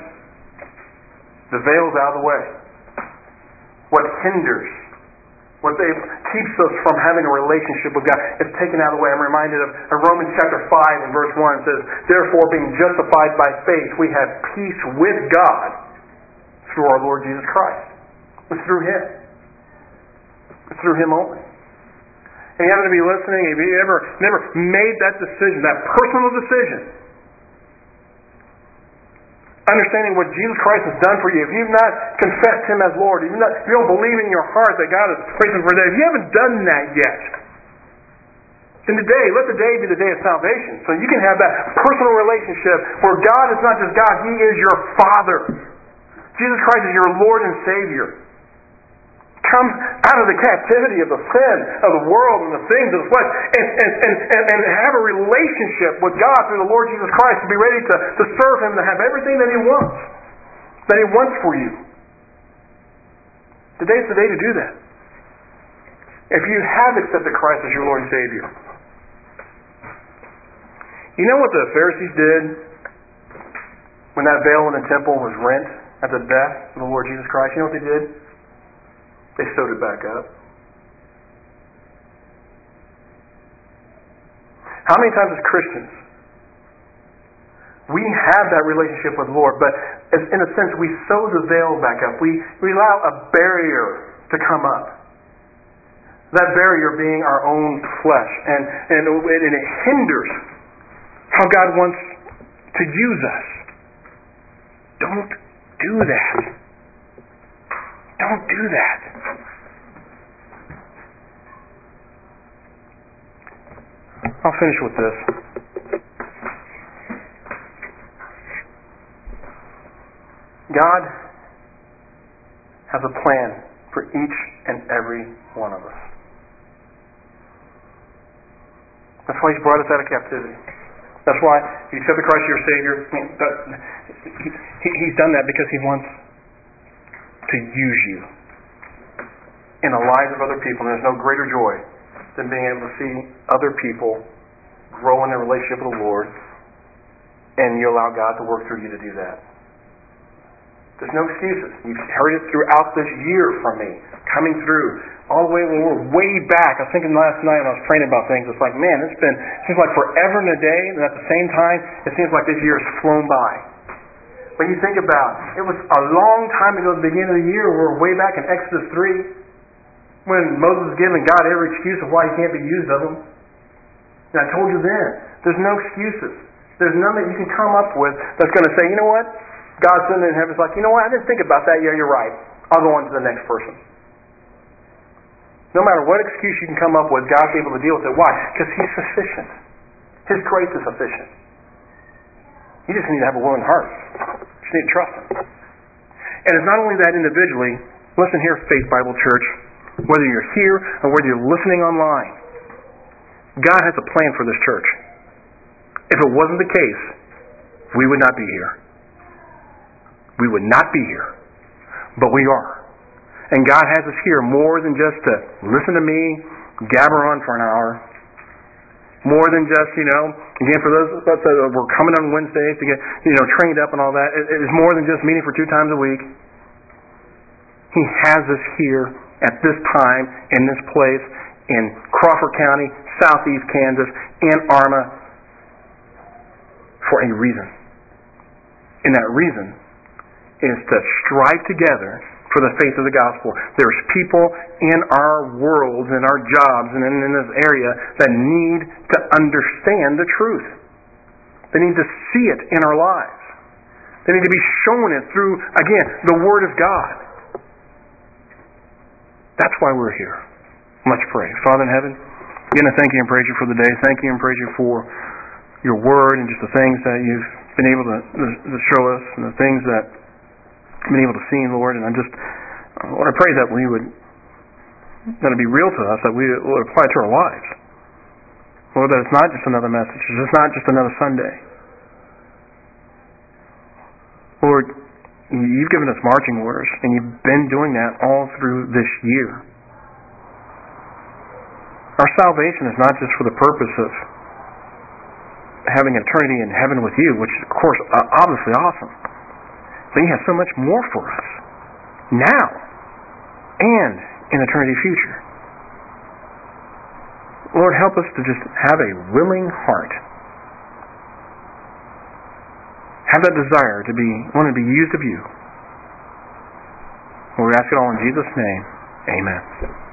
The veil's out of the way. What hinders, what keeps us from having a relationship with God, is taken out of the way. I'm reminded of Romans chapter 5 and verse 1. It says, therefore, being justified by faith, we have peace with God through our Lord Jesus Christ. It's through Him. It's through Him only. And you happen to be listening, if you never made that decision, that personal decision, understanding what Jesus Christ has done for you, if you've not confessed Him as Lord, if you don't believe in your heart that God is raised Him from the dead, if you haven't done that yet, then today, let the day be the day of salvation. So you can have that personal relationship where God is not just God, He is your Father. Jesus Christ is your Lord and Savior. Come out of the captivity of the sin of the world and the things of the flesh and have a relationship with God through the Lord Jesus Christ, to be ready to serve Him, to have everything that He wants for you. Today's the day to do that. If you have accepted Christ as your Lord and Savior. You know what the Pharisees did when that veil in the temple was rent at the death of the Lord Jesus Christ? You know what they did? They sewed it back up. How many times as Christians we have that relationship with the Lord, but in a sense we sew the veil back up. We allow a barrier to come up. That barrier being our own flesh, and it hinders how God wants to use us. Don't do that. Don't do that. I'll finish with this. God has a plan for each and every one of us. That's why He's brought us out of captivity. That's why if you accept the Christ as your Savior, He's done that because He wants to use you in the lives of other people. And there's no greater joy than being able to see other people grow in their relationship with the Lord, and you allow God to work through you to do that. There's no excuses. You've heard it throughout this year from me, coming through. All the way when we're way back. I was thinking last night when I was praying about things, it's like, man, it seems like forever and a day, and at the same time, it seems like this year has flown by. When you think about it, was a long time ago at the beginning of the year. We're way back in Exodus 3, when Moses was giving God every excuse of why He can't be used of Him. And I told you then, there's no excuses. There's none that you can come up with that's going to say, you know what? God's sitting in heaven is like, you know what? I didn't think about that. Yeah, you're right. I'll go on to the next person. No matter what excuse you can come up with, God's able to deal with it. Why? Because He's sufficient. His grace is sufficient. You just need to have a willing heart. You just need to trust Him. And it's not only that individually. Listen here, Faith Bible Church. Whether you're here or whether you're listening online, God has a plan for this church. If it wasn't the case, we would not be here. We would not be here. But we are. And God has us here more than just to listen to me, gabber on for an hour. More than just, again, for those that we're coming on Wednesdays to get, trained up and all that. It is more than just meeting for 2 times a week. He has us here at this time, in this place, in Crawford County, Southeast Kansas, Ann Arma, for a reason. And that reason is to strive together for the faith of the gospel. There's people in our worlds, in our jobs, and in this area that need to understand the truth. They need to see it in our lives. They need to be shown it through, again, the Word of God. That's why we're here. Let's pray. Father in heaven, again, I thank You and praise You for the day. Thank You and praise You for Your Word and just the things that You've been able to show us and the things that I've been able to see, Lord. And I pray that that it be real to us, that we will apply it to our lives. Lord, that it's not just another message. It's not just another Sunday. Lord, You've given us marching orders, and You've been doing that all through this year. Our salvation is not just for the purpose of having eternity in heaven with You, which is, of course, obviously awesome. But You have so much more for us now and in eternity future. Lord, help us to just have a willing heart. Have that desire to want to be used of You. Lord, we ask it all in Jesus' name. Amen.